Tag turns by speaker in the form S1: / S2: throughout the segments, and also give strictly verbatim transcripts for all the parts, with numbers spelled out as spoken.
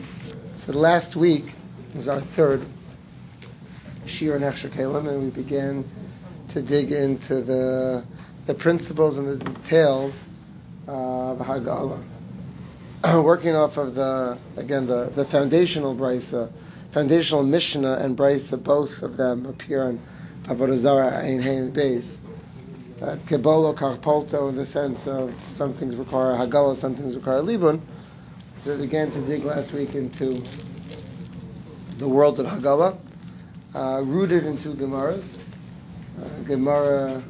S1: So last week was our third Shir and Hechsher Kalim, and we began to dig into the the principles and the details of Hagala, working off of the again the, the foundational brisa, foundational Mishnah and brisa. Both of them appear on Avodah Zarah Ein Hey Beis. Kebolo Karpolto, in the sense of some things require Hagala, some things require Libun. So we began to dig last week into the world of Hagala, uh, rooted in two Gemaras. Uh, Gemara,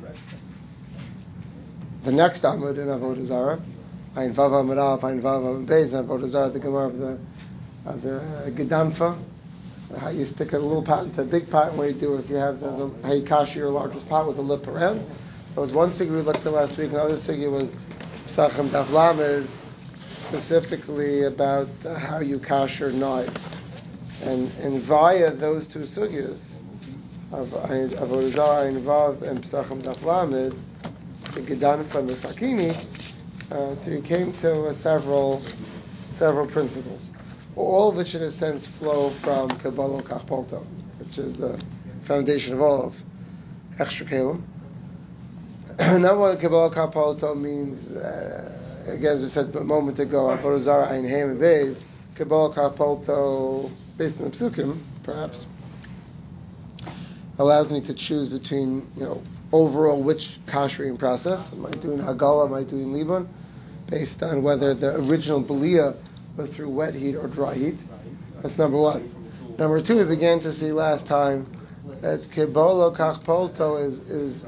S1: the next Amud in Avodah Zarah, Ein Vav Amud Aleph, Ein Vav Amud Beis, in Avodah Zarah, the Gemara of the of the Gedamfa. How you stick a little pot into a big pot, and what you do if you have the, the how you kash your largest pot with a lip around. There was one sugya we looked at last week, and the other sugya was Psachim Daf Lamed, specifically about uh, how you kasher knives. And, and via those two sugyas of Avodah Zarah, Ein Vav, and Psachim Daf Lamed, the Gedanfa and the Sakini, uh, so we came to uh, several several principles, all of which in a sense flow from Kabbalah Kachpolto, which is the foundation of all of Hechsher Kalim. Not what Kabbalah Kachpolto means, uh, again, as we said a moment ago, Avodah Zarah Ein Hey Beis, Kabbalah Kachpolto, based on the Psukim, perhaps, allows me to choose between, you know, overall which kashering process. Am I doing Hagala, am I doing Libun? Based on whether the original Belia was through wet heat or dry heat. That's number one. Number two, we began to see last time that Kabbalah Kachpolto is, is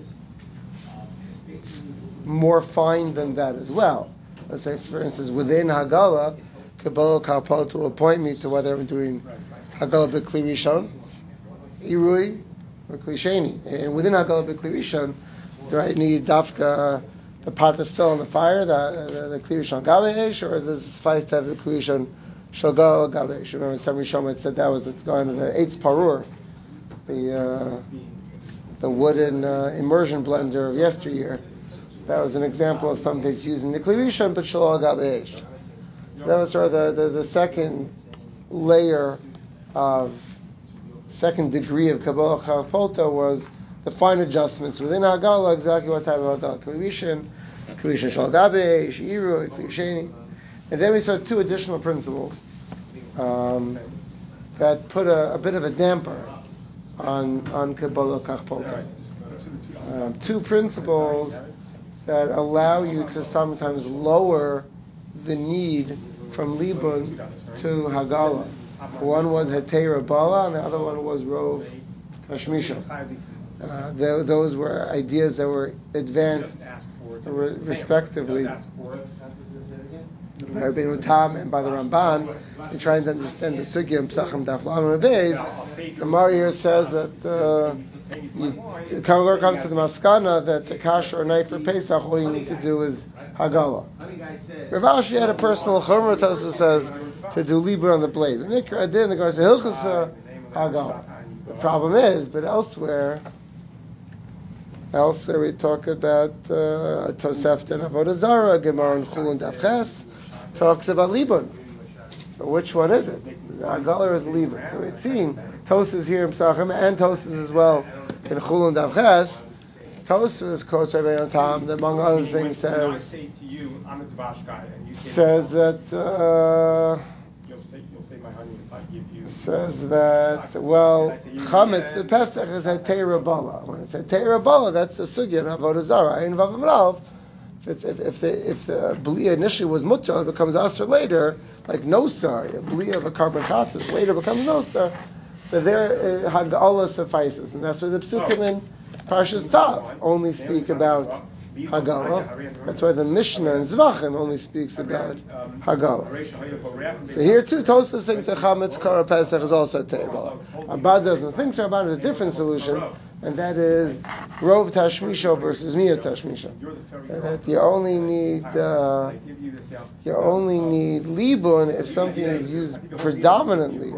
S1: more fine than that as well. Let's say, for instance, within Hagala, Kabbalah Kachpolto will point me to whether I'm doing Hagala B'Kli Rishon, Irui, or Kli Sheni. And within Hagala B'Kli Rishon, do I need Dafka, the pot that's still on the fire, the, the, the Kli Rishon Gabe Eish, or does it suffice to have the Kli Rishon Shogal Gabe Eish? Remember, some Rishon had said that was it's going to the Eitz Parur, the uh, the wooden uh, immersion blender of yesteryear. That was an example of something that's using the Kli Rishon, but Shogal Gabe Eish. So that was sort of the, the, the second layer of, second degree of Kabbalah Kachpolto was the fine adjustments within Hagala, exactly what type of Hagala. Kli Rishon, Kli Rishon Shal Gabe, Shi'iru, Kli Sheni. And then we saw two additional principles um, that put a, a bit of a damper on, on Kabbalah Kachpolto. Um, two principles that allow you to sometimes lower the need from Libun to Hagala. One was Hetera Bala, and the other one was Rov Tashmisha. Uh, th- those were ideas that were advanced re- respectively by Rabbeinu Tam and by the Ramban in trying to understand the Sugya and Psachim Daf Lamed Beis. The Mari here says that uh, you come come to the Maskana that the kasher or knife for Pesach, all you need to do is Hagala. Rav Ashi had a personal chumrah. Tosa says to do Libur on the blade. The Nikra did, and the Gemara says Hilchasa Hagala. The problem is, but elsewhere, elsewhere we talk about uh, Tosefta and Avodah Zarah, Gemara and Chulun Daf Ches talks about Libun. So which one is it? Hagala is Libun. So it's seen Tosas here in Psachim and Tosas as well in Chulun Daf Ches. Tosas quotes Rabbeinu Tam that among other things says says that uh,
S2: you'll say you'll say my honey if I give you
S1: says that well chametz b'Pesach is hetera bala. When it's hetera bala, that's the sugya of Avodah Zarah. In Vav Amud If, if, if the if the belia initially was mutter, it becomes aser later, like nosar, a belia of a carbon chatzis later becomes nosar. So there, uh, Hagala suffices, and that's why the psukim in Parshas Tzav only speak about Hagala. That's why the Mishnah in Zvachim only speaks about Hagala. So here too, Tosas thinks that Chametz Kara Pesach is also Teibala. Abad doesn't think so. Abad is a different solution, and that is Rov Tashmisha versus Miyah Tashmisha. That you only need uh, you only need Libun if something is used predominantly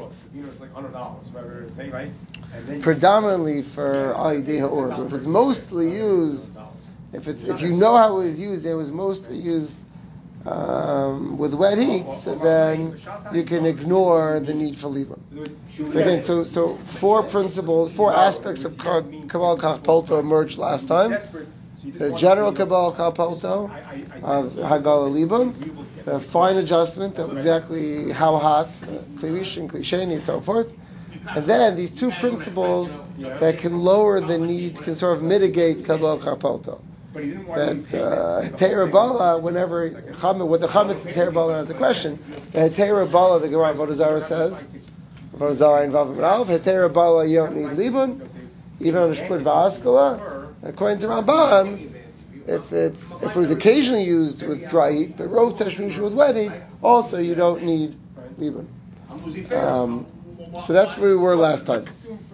S1: predominantly for Alidei Ha'or. If it's mostly used, if it's if you know how it was used, it was mostly used um, with wet heat, so then you can ignore the need for libun. So again, so so four principles, four aspects of Kabbalah Kachpolto emerged last time. The general Kabbalah Kachpolto of Hagala Libun, the fine adjustment of exactly how hot, Klivish and Klisheni, and so forth. And then these two principles that can lower the need, can sort of mitigate Kabbalah Kachpolto. That uh, Hetera Bala, whenever what the Chametz and Hetera Bala has a question, the Hetera Bala, the Gemara Vodazara says, Vodazara involved in Alv, Hetera Bala, you don't need Libun, even on the Shput Va'askala. According to Ramban, if it's if it was occasionally used with dry heat, but Rov Tashmish with wet heat, also you don't need Libun. Um, so that's where we were last time.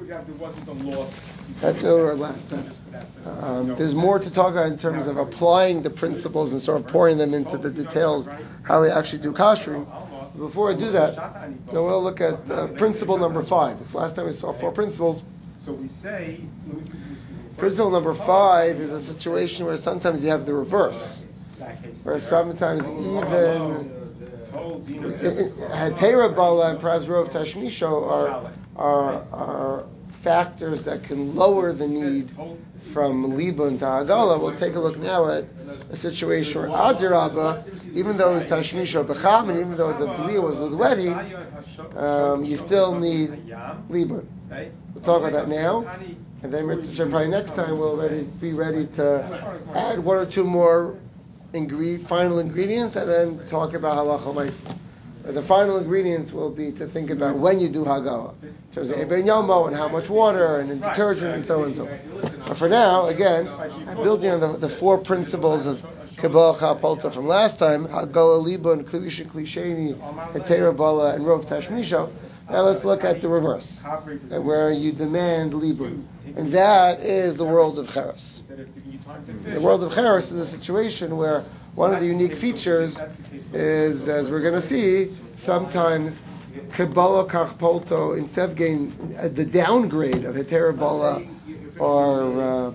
S1: That's where we were last time. Um, there's more to talk about in terms of applying the principles and sort of pouring them into the details, how we actually do kashering. Before I do that, now we'll look at uh, principle number five. If last time we saw four principles,
S2: so we say
S1: principle number five is a situation where sometimes you have the reverse, where sometimes even Hetera Bala and perhaps Rov Tashmisho are are are factors that can lower the need from Libun to Hagala. We'll take a look now at a situation where Adirabba, even though it's Tashmisho Becham, and even though the Blia was with wet heat, um, you still need Libun. We'll talk about that now, and then probably next time we'll ready, be ready to add one or two more ingre- final ingredients, and then talk about Halacha Ma'aseh. The final ingredients will be to think about when you do Hagala. So Eben Yomo and how much water and detergent and so on and so on. But for now, again, building on the, the four principles of Kabbalah Kachpolto from last time, Hagala Libun, Klivish Klisheni, Hetera Bala, and Rov Tashmisho. Now let's look at the reverse, where you demand Libun. And that is the world of Cheres. The world of Cheres is a situation where one of the unique features is, as we're going to see, sometimes Kabbalah Kachpolto, instead of getting the downgrade of Hetera Bala or uh,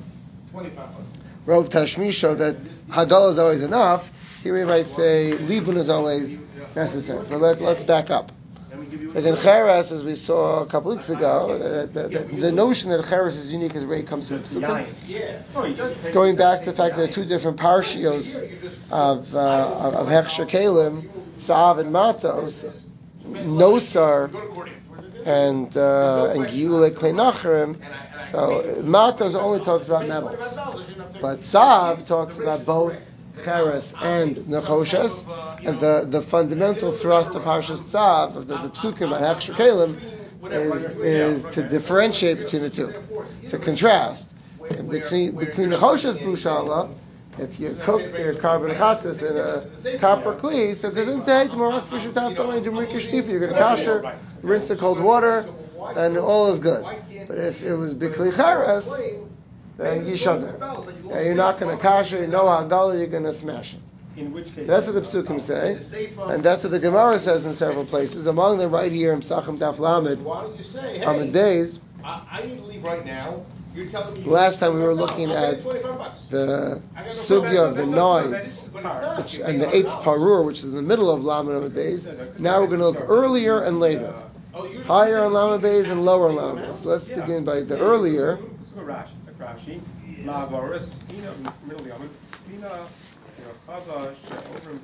S1: Rov Tashmisho, that Hagala is always enough, here we might say Libun is always necessary. But let, let's back up. So again, Cheres, as we saw a couple weeks ago, the, the, the, the notion that Cheres is unique as Ray comes from Psukim. Going back to the fact that there are two different parshios of uh, of Hechsher Kalim, Sav and Matos, Nosar and uh, and Giule Klei Nachrim. So Matos only talks about metals, but Sav talks about both Cheres and Nechoshes, and the, the fundamental thrust of Parshas Tzav, of the, the Psukim by Hechsher Kalim, is, is to differentiate between the two, to contrast. And between between Nechoshes Bushala, if you cook their carbon chatas in a copper kli, so it doesn't take tomorrow fish you're going to kasher, rinse in cold water, and all is good. But if it was bikli Cheres, then Yishader. Yeah, you're not going to kasher, you know Hagala, you're going to smash it.
S2: In which case,
S1: that's what the Psukim say, and that's what the Gemara says in several places. Among them, right here in Psachim Daf Lamed, on the days.
S3: I need to leave right now. You're telling me.
S1: Last time we were looking at the sugya of the knives, which, and the Eitz Parur, which is in the middle of Lamed on the days. Now we're going to look earlier and later, higher on Lamed days and lower on Lamed days. So let's begin by the earlier.
S2: Rashi, La'avaris, Spina, middle Yom, Spina, Chava, She'ovrim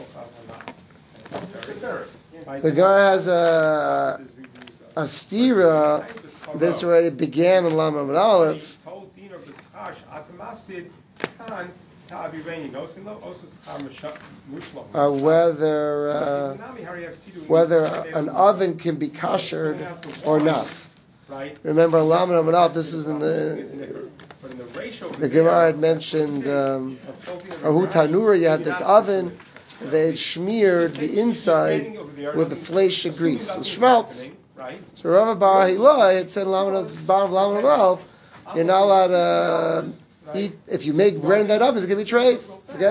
S2: Bad,
S1: The guy has a a stira. This already began in Lamed Amud Aleph. Uh, whether uh, whether an oven can be kashered or not. Remember, in Lamed Amud Aleph, this is in the the Gemara had mentioned um, Ahu Tanura. You had this oven. They had smeared the inside with the flesh of grease, with schmaltz. So Rav Bar Hila had said in Lamed Amud Aleph, you're not allowed to eat, if you make bread in that oven, it's going to be treif. Forget about it.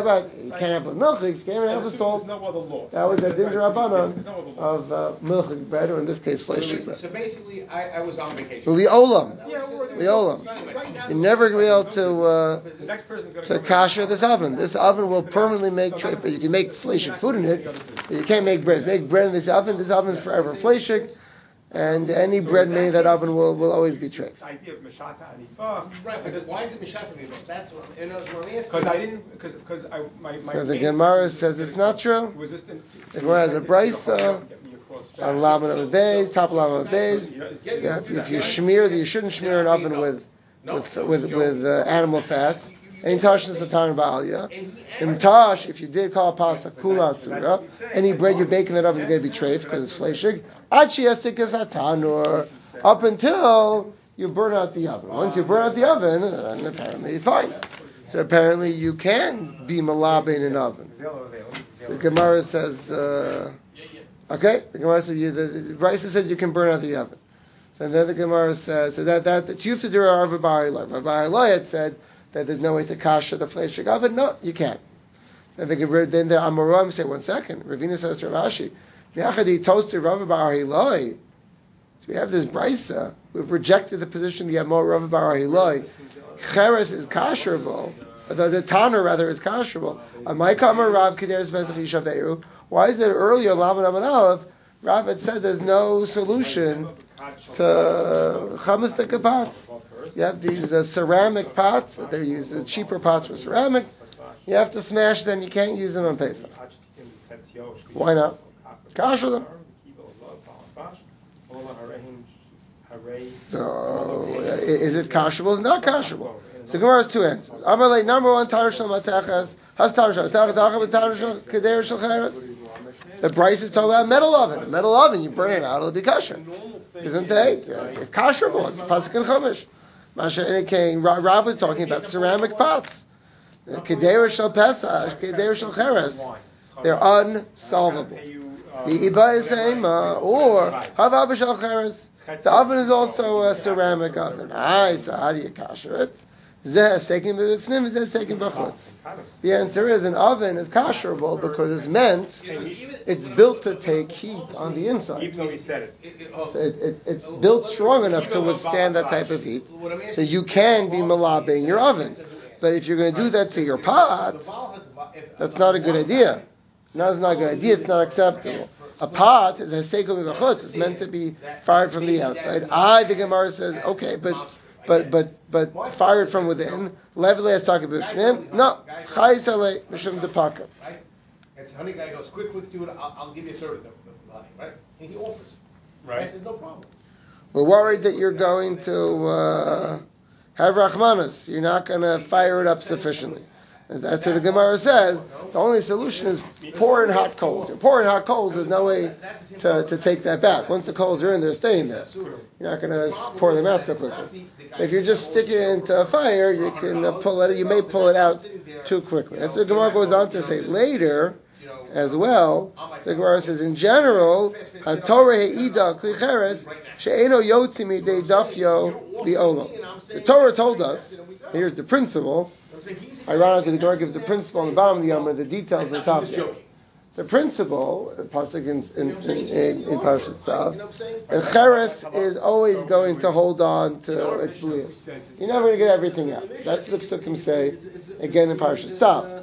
S1: You can't have a milchik, you can't have a salt.
S2: There's no other law.
S1: That was the din
S2: There's no
S1: rabbanon
S2: other laws.
S1: of uh, milchik bread, or in this case,
S3: So,
S1: fleishik bread.
S3: so basically, I, I was on vacation.
S1: Li'olam.
S2: Yeah, we're-
S1: Li'olam.
S2: Right now,
S1: You're never going to be able to uh,
S2: the next person's gonna
S1: to
S2: come in.
S1: kasher this oven. This oven will permanently make treif. You can make fleishik food in it, but you can't make bread. Make bread in this oven. This oven is forever fleishik, and any bread made in that oven will, will always be treif.
S2: This idea of mashata anifa.
S3: Right, because why is it mishata me? That's what I'm, and that's what I'm asking.
S2: Because I didn't, because because I my my.
S1: So the
S2: main
S1: Gemara
S2: question is
S1: says it's
S2: getting
S1: not true.
S2: was this in-
S1: The Gemara has a brisa,
S2: Get me across
S1: on
S2: fast.
S1: lamed of bays, top lamed of bays.
S2: You know, it's-
S3: Get-
S1: Yeah, if, if you smear, the, you shouldn't smear an oven with with with with uh, animal fat. Ain't tashing satan ba'alya. In tash, if you did call pasta kula asura, any bread you bake in that oven is going to be treif because it's fleshig. Achi yasik satan, or up until you burn out the oven. Once you burn out the oven, then apparently it's fine. So apparently you can be malabe in an oven. So the Gemara says, uh, okay, the Gemara says, you, the, the Brisa says you can burn out the oven. So then the Gemara says, so that, that, that you have to do a Rav Bar Eloi. Rav Bar Eloi had said that there's no way to kasha the fleshig oven. No, you can't. Then the, then the Amoraim say, one second. Ravina says to Rashi, Yachadi toasted Rav Bar Eloi. So we have this Brisa. We've rejected the position the Amor Rav Bar Eloi. Cheres is kasherable. The, the Tanner rather is kasherable. Amaikamer Rav Kederes Pesach Yishaveru. Why is it earlier Lavan Avan Aleph? Rav had said there's no solution to chametz the pots. You have these uh, ceramic pots that they use. The cheaper pots were ceramic. You have to smash them. You can't use them on Pesach. Why not? Kasher them. So uh, is it kasherable? It's not kasherable. So Gemara has two answers. Amalei, number one, Taner Shel Matechas. Has Taner Shel Matechas Achav Taner Shel Keder Shel Cheres? The Bryce is talking about metal oven. A metal oven, you burn it out, it'll be kosher. Isn't it? It's kasherable. It's pasuk and chumash. Masha Enikein. Rav was talking about ceramic pots. Keder Shel Pesach, Keder Shel Cheres. They're unsolvable. The Iba is Ema or Havav Shel Cheres. The oven is also a ceramic oven. Ah, so how do you kasher it? The answer is an oven is kasherable because it's meant, it's built to take heat on the inside.
S2: Even though he said it.
S1: So it, it, it's built strong enough to withstand that type of heat. So you can be malabe in your oven. But if you're going to do that to your pot, that's not a good idea. No, it's not a good idea. It's not acceptable. A pot is a sekel v'chutz. It's meant to be fired from the outside. I, the Gemara says, okay, but but but but fired from within. Levle asaka b'fnim. No, chayisale mishum depaka.
S3: Right? It's honey guy goes, quick, quick, do it. I'll, I'll give you a third of the honey, right? And he offers.
S2: Right.
S3: I says no problem.
S1: We're worried that you're going to uh, have rachmanas. You're not going to fire it up sufficiently. And that's what the Gemara says. The only solution is pour in hot coals. You pour in hot coals, there's no way to, to take that back. Once the coals are in, they're staying there. You're not going to pour them out so quickly. If you just stick it into a fire, you can uh, pull it. You may pull it out too quickly. That's what the Gemara goes on to say later, as well. The Gemara says, in general, HaTorah he'ida kli cheres she'eno yotzi midei dafyo li'olam. The Torah told us. Here's the principle. Ironically, the Gemara gives the principle on the bottom of the Yom, the details on the top of the The principle, the pasuk in in in, in, in Parshas Tzav, and Cheres is always going to hold on to its beliefs. You're never going to get everything out. That's what the psukim say again in Parshas Tzav.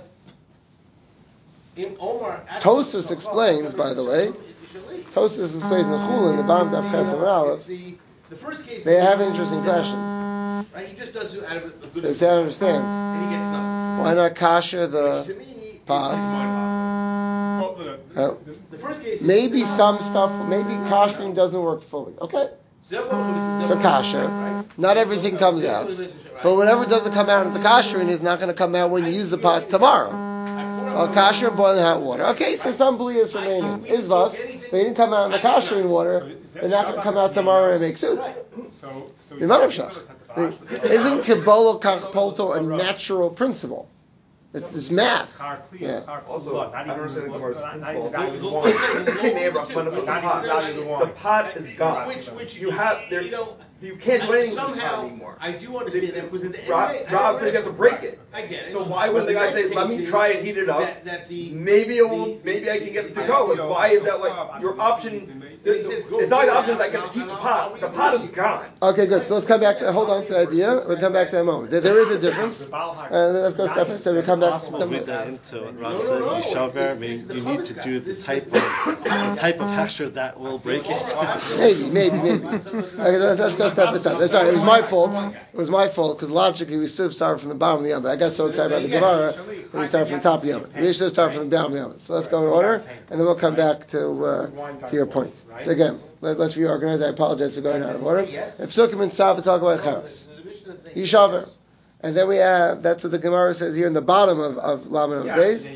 S1: Tosfos explains, by the way, Tosfos explains in the Chul in the bottom of Chesed Aleph. They have an interesting question.
S3: Right? He just does it out of a good.
S1: They say, I understand.
S3: And he gets nothing.
S1: Why not kasher the
S3: Which to me,
S1: pot?
S2: Well, look,
S1: Uh,
S3: The first case.
S1: maybe some stuff, maybe kashering doesn't work fully. Okay, so kasher. Not everything comes out, but whatever doesn't come out of the kashering is not going to come out when you use the pot tomorrow. So I'll kasher and boil in hot water. Okay, so some bli is remaining. Izvas, they didn't come out in the kashering water. They're not going to come out tomorrow and make soup.
S2: So, so
S1: Isn't Kabbalah Kach Polto a natural principle? It's this math. Yeah.
S4: Also, I don't understand the Gemara's principle.
S3: The
S4: The pot is gone.
S3: Which, which
S4: you have there.
S3: you know,
S4: You can't do anything with this
S3: Somehow,
S4: pot anymore.
S3: I do understand that because at the end
S4: Rob,
S3: of the day, I
S4: Rob
S3: don't
S4: says you have to
S3: ask-
S4: break it.
S3: I get it.
S4: So why
S3: But
S4: wouldn't the guy
S3: next
S4: say, let
S3: case
S4: me
S3: is
S4: try it, heat it up?
S3: That, that the,
S4: Maybe it will,
S3: the-
S4: maybe I can get it to
S2: I
S4: go.
S2: see,
S4: Like, why is that like,
S2: Rob,
S4: your
S2: I
S4: option,
S2: see.
S4: the-
S3: He says,
S4: the-
S3: go
S4: it's not
S3: for
S4: an
S3: it,
S4: option, is I
S3: and
S4: get
S3: I'll-
S4: to keep
S3: and
S4: the
S3: I'll-
S4: pot.
S3: I'll
S4: The pot is
S3: read it.
S4: gone.
S1: Okay, good. So let's come back to hold on to the idea. We'll come back to that moment. There, there is a difference. Uh, let's go step by step. We'll come back.
S5: Possible
S1: Come
S5: read
S1: back.
S5: that into what Rob
S3: No, no,
S5: says.
S3: no,
S5: You
S3: it's-
S5: shove
S3: it's-
S5: I
S3: this is
S5: mean,
S3: the
S5: you need to
S3: hummus
S5: do
S3: guy.
S5: the
S3: This is
S5: type
S3: the-
S5: of the type of texture that will break it.
S1: Maybe, maybe, maybe. Okay, let's, let's go step by step. That's right. It was my fault. It was my fault because logically we should have started from the bottom of the Yom. I got so excited about the Gemara that we started from the top of the Yom. We should have started from the bottom of the Yom. So let's go in order, and then we'll come back to uh, to your points. So again, let, let's reorganize. I apologize for going out of order. If Sukkim and Saba talk about Cheres, Yishaver. And then we have, that's what the Gemara says here in the bottom of, of Laman Beis.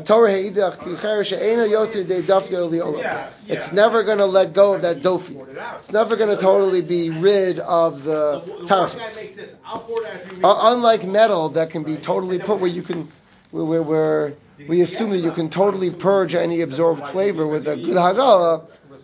S1: It's never going to let go of that dofi. It's never going to totally be rid of the tarfus. Uh, unlike metal that can be totally put where you can, where, where, where we assume that you can totally purge any absorbed flavor with a good hagala.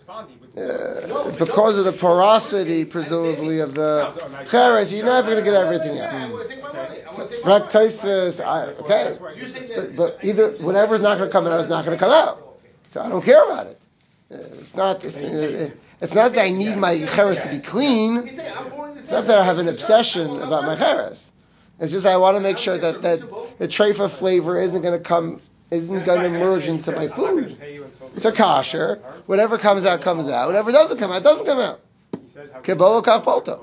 S1: Uh, because of the porosity, presumably, of the cheres, you're never going to get everything out. Frank Tosfos, okay, but, but either whatever's not going to come out is not going to come out. So I don't care about it. Uh, It's not. It's, uh, it's not that I need my cheres to be clean. It's not that I have an obsession about my cheres. It's just I want to make sure that, that the treifa flavor isn't going to come, isn't going to merge into my food. So kosher, whatever comes out, comes out. Whatever doesn't come out, doesn't come out. Kibolo kapolto.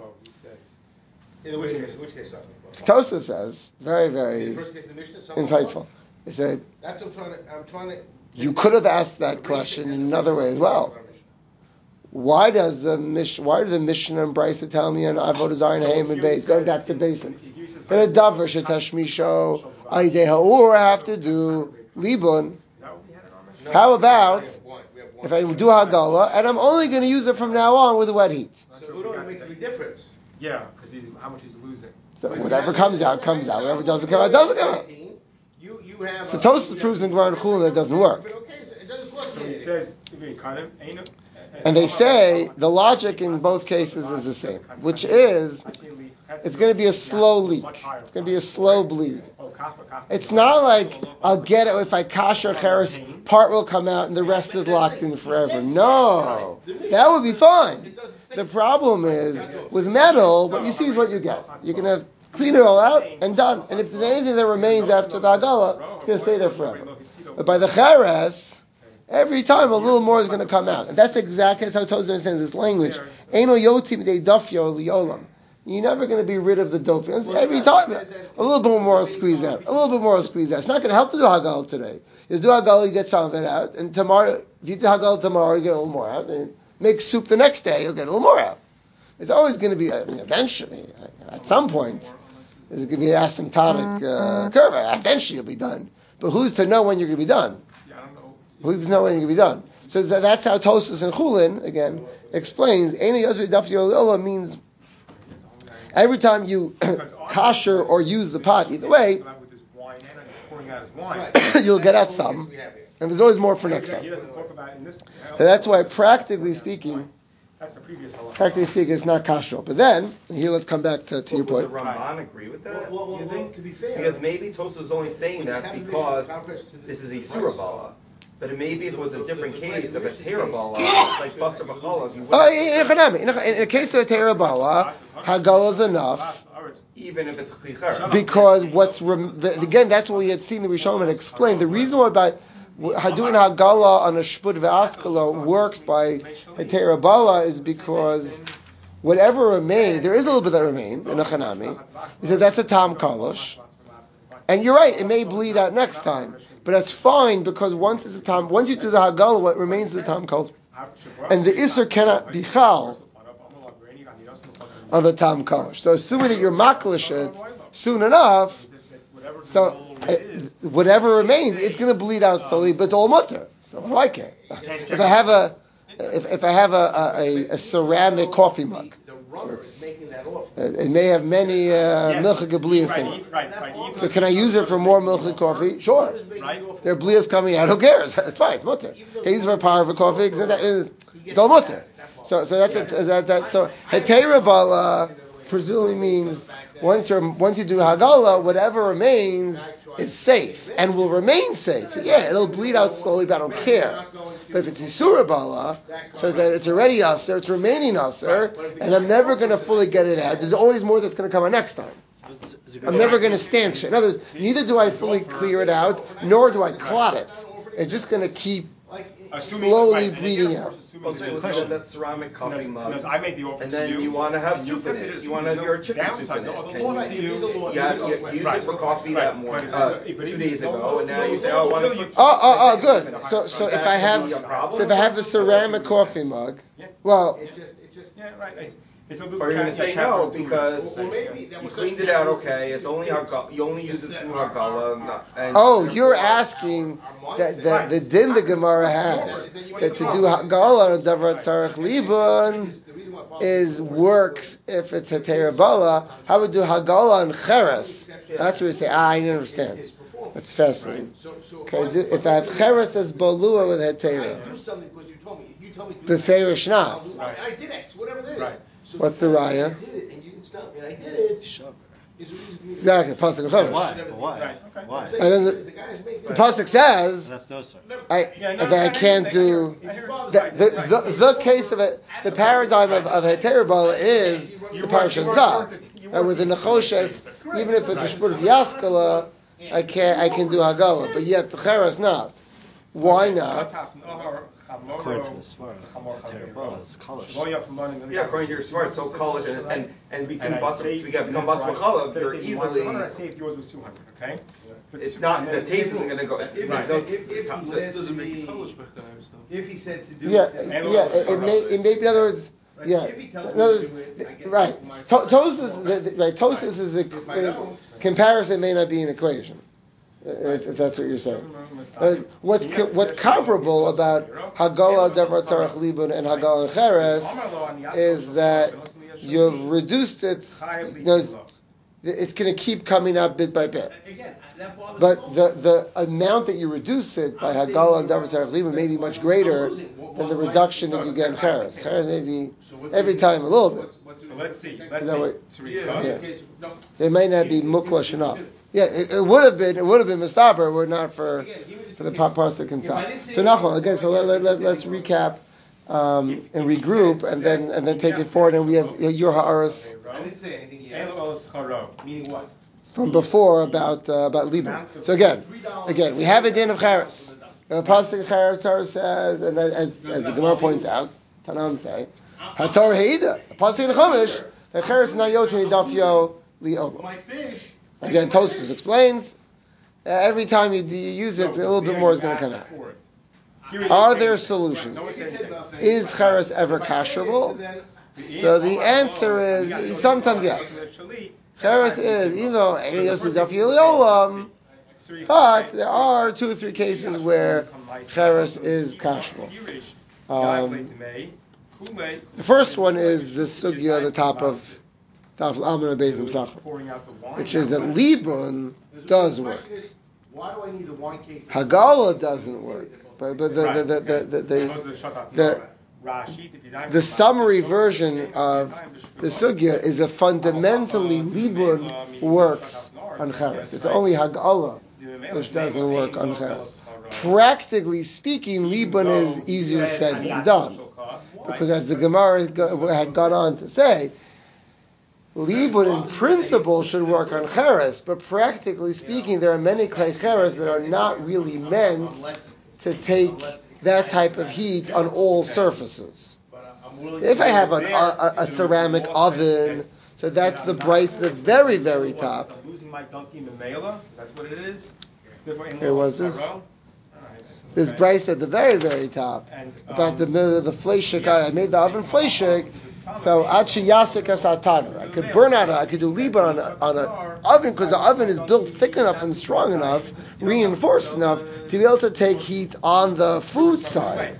S3: In which case, which case,
S1: Tosa says, very, very
S3: in the first case, the Mishnah, someone-
S1: insightful. He said,
S3: That's what I'm trying to. I'm trying to.
S1: you could have asked that question in another way as well. Why does the Mish, why do the Mishnah and Brisa tell me on Avodah Zarah and Haim and Beis? Going back to basics. That a davar shetashmisho aidei ha'ur have to do libun. How about if I do hagala and I'm only going to use it from now on with wet heat?
S3: So it only makes a big difference.
S2: Yeah, because he's how much he's losing.
S1: So whatever comes out, comes out. Whatever doesn't come out, doesn't come out.
S3: You, you have
S1: So
S3: a-
S1: Tosfos proves in Gemara and Chulin that it doesn't work.
S3: But okay, so it doesn't cost
S2: So
S3: you
S2: he
S3: anything.
S2: says, kind of, ain't it?
S1: And they say the logic in both cases is the same, which is it's going to be a slow leak. It's going to be a slow bleed. It's not like I'll get it if I kasher cheres, part will come out and the rest is locked in forever. No, that would be fine. The problem is with metal, what you see is what you get. You're going to clean it all out and done. And if there's anything that remains after the hagala, it's going to stay there forever. But by the cheres, every time a little more is going to come out. And that's exactly how Tozer understands this language. Eino yotim de dafyo liolam. You're never going to be rid of the dope. Every time, a little bit more will squeeze out. A little bit more will squeeze out. It's not going to help to do Hagal today. You do Hagal, you get some of it out. And tomorrow, if you do Hagal tomorrow, you get a little more out. And make soup the next day, you'll get a little more out. It's always going to be, I mean, eventually, at some point, there's going to be an asymptotic uh, curve. Eventually you'll be done. But who's to know when you're going to be done? Who's to know when you're going to be done? So that's how Tosfos and Chulin, again, explains, Eino yosvi daf yola means every time you kasher or use the pot, either way, you'll get out some, and there's always more for next time. So that's why, practically speaking, practically speaking, it's not kasher. But then, and here let's come back to, to your
S4: Would
S1: point.
S4: the Ramban agree with that?
S3: Well, well,
S4: you
S3: well,
S4: think?
S3: to be fair,
S4: because maybe Tosfos is only saying that
S3: have
S4: because
S3: this to
S4: this is
S3: the
S4: a
S3: price.
S4: surabala. But maybe if it was a different
S3: The- the
S4: case of a
S3: price in
S4: terabala,
S3: this
S4: like Basar B'Chala, you
S1: Oh,
S4: wouldn't.
S1: in, in, in, in the case of a terabala, hagala is enough.
S4: Even if it's klicher.
S1: Because what's rem- the, again, that's what we had seen the Rishonim had explained. The reason why by doing hagala on a shput ve'askala works by heterabala is because whatever remains, there is a little bit that remains in a chanami. He said that's a tam kalosh, and you're right, it may bleed out next time, but that's fine because once it's a tam, once you do the hagala, what remains is the tam kalosh, and the iser cannot be chal on the tam kalosh. So assuming that you're maklish it soon enough, so uh, whatever remains, it's going to bleed out slowly, but it's all mutter. So what do I care? If I have a if, if I have a, a, a, a ceramic coffee mug,
S3: the rubber is making that off.
S1: it may have many uh, milcha geblias in it. So can I use it for more milcha coffee? Sure. There are blias coming out. Who cares? It's fine. It's mutter. Can I use it for power for coffee? It's all mutter. So so that's what, that that so hetera bala presumably means once you once you do hagala, whatever remains is safe and will remain safe. So yeah, it'll bleed out slowly, but I don't care. But if it's isura bala, so that it's already aser, it's remaining aser, and I'm never going to fully get it out. There's always more that's going to come out next time. I'm never going to stanch it. In other words, neither do I fully clear it out, nor do I clot it. It's just going to keep slowly bleeding out.
S4: Well, so let's go that ceramic coffee mug,
S2: No, I made the offer
S4: and
S2: to
S4: then
S2: you,
S4: you want to have
S2: and you
S4: soup in
S2: accepted
S4: it.
S2: it.
S4: You want to have
S2: No
S4: your chicken soup
S2: downside.
S4: in
S2: The
S4: it.
S2: other
S4: Can
S2: laws
S4: you,
S2: to
S4: you,
S2: you-
S4: you, you used
S2: Right.
S4: it for coffee
S2: Right.
S4: that morning,
S2: But-
S4: uh,
S2: but
S4: two
S2: even
S4: days
S2: though
S4: ago,
S2: most
S4: and
S2: of
S4: now you
S2: those
S4: say,
S2: laws
S4: oh, I want
S2: still
S4: to.
S2: you-
S1: Oh, oh, oh, good. So, so if I have,
S4: That could be a problem.
S1: so if I have a ceramic coffee mug,
S2: Yeah.
S1: well,
S3: It just, it just.
S2: Yeah, right. It's, it's a
S4: Or you're gonna say no because
S3: Or maybe that
S4: you
S3: was
S4: cleaned
S3: such-
S4: it out okay. It's only hagala. You only use it through hagala. not- and
S1: oh,
S4: therefore-
S1: you're asking that the, the din the Gemara has that to do hagala on davar tzarech libun is works if it's hetera bala. How would do hagala on cheres? That's where you say, ah, I didn't understand. That's fascinating.
S3: So, so
S1: Okay, do- if I have cheres that's bolua with
S3: I
S1: hetera,
S3: do something because you told me. You told me. to do
S1: beferish
S3: X. I'll
S1: not.
S3: do Y. And I did X, whatever it is.
S2: Right.
S3: So
S1: What's the
S3: because
S1: raya?
S3: I did it, and you didn't stop me, and I did it.
S5: Shove.
S3: Is the reason for me to-
S1: Exactly, pasuk
S5: But
S1: and
S5: why? But why?
S2: Right, okay.
S5: Why?
S3: And
S1: then the-
S3: the guys make
S1: The pasuk says,
S5: That's no sir.
S1: I
S2: Yeah, no,
S1: that I
S2: I
S1: can't
S2: hear you.
S1: do.
S2: I hear you.
S1: The, the, the, the case of it, the paradigm of, of hetera bala is the parashat zav. And with the nechoshes, even if it's a spurt of yaskala, I can I can do hagala, but yet the cheres not. Why not?
S5: According to the Svara, Terabala is kolish.
S4: Yeah, according to your smart, so college and and and between
S2: And I
S4: bus to
S2: saved-
S4: get become bus
S2: Right.
S4: b'chalav,
S2: Instead of
S4: you're
S2: saving one
S4: easily.
S2: hundred, I saved yours was two hundred. Okay. But
S4: It's not the
S2: it's-
S4: taste isn't going to go.
S3: If,
S4: There's
S3: he
S4: no-
S3: said, if, if he said to me, if he said to do
S1: Yeah,
S3: it,
S1: yeah. It, it may it may be in other words. Yeah.
S3: If he
S1: In
S3: tells me
S1: other
S3: to
S1: words,
S3: do it, I get
S1: right.
S3: it. My-
S1: To- Tosis, the, the, right. Tosis is a
S3: If I don't-
S1: comparison may not be an equation. If, if that's what you're saying. Uh, What's co- what's comparable about Hagala Davar Tzarech Libun and Hagala Cheres is that you've reduced it. You know, it's going to keep coming up bit by bit.
S3: Again, that bothers
S1: But
S3: me.
S1: the, the amount that you reduce it by Hagala and Davar Tzarech Libun may be much greater than the reduction that you get in Cheres. Cheres may be every time a little bit.
S2: So let's see. Let's
S1: Is that
S2: see.
S1: what-
S2: Sarika.
S1: Yeah. So it may not be mukwash enough. Yeah, it, it would have been. It would have been mistaber were it not for for the pasuk and stuff. So Nachman again. So let, let, let, let's recap um, and regroup, and then and then take it forward. And we have your ha'aras
S3: I didn't say anything
S2: Elo
S3: yet.
S2: el scharo.
S3: Meaning what?
S1: from before about uh, about Liban. So again, again, we have a din of charis. The pasuk charis Torah says, and as, as the Gemara points out, Tanam say, haTorah heida. The pasuk in the Chumash, the charis is not yosin dafyo li'olam.
S3: My fish.
S1: Again, Tosfos explains. Uh, every time you, do, you use it, a little bit more is going to come out. Are there solutions?
S3: If he said nothing,
S1: Is charis ever
S3: if I say it,
S1: kasherable?
S3: then-
S1: So the answer is sometimes yes. Charis is, even though ain't yosin dafyo li'olam, but there are two or three cases where charis is kasherable. Um, the first one is the sugya at the top of Taf Amar Beis Sachar, which is that libun does
S3: The
S1: work.
S3: question is, why do I need the wine case?
S1: Hagala doesn't work, but but the the the the, the, the, the, the summary version of the sugya is that fundamentally libun works on cheres. It's only Hagala which doesn't work on cheres. Practically speaking, libun is easier said than done, because as the Gemara had gone on to say, libun in principle should work on cheres, but practically speaking, there are many clay cheres that are not really meant to take that type of heat on all surfaces. If I have an, a, a ceramic oven, so that's the bright, the very, very top.
S2: I'm losing my donkey in the mailer. That's what it is.
S1: Here was this. There's Bryce at the very, very top. About the middle of the fleshik. I made the oven fleshik. So achi yasik asatana. I could burn out. A, I could do liba on a, on an oven because the oven is built thick enough and strong enough, reinforced enough to be able to take heat on the food side.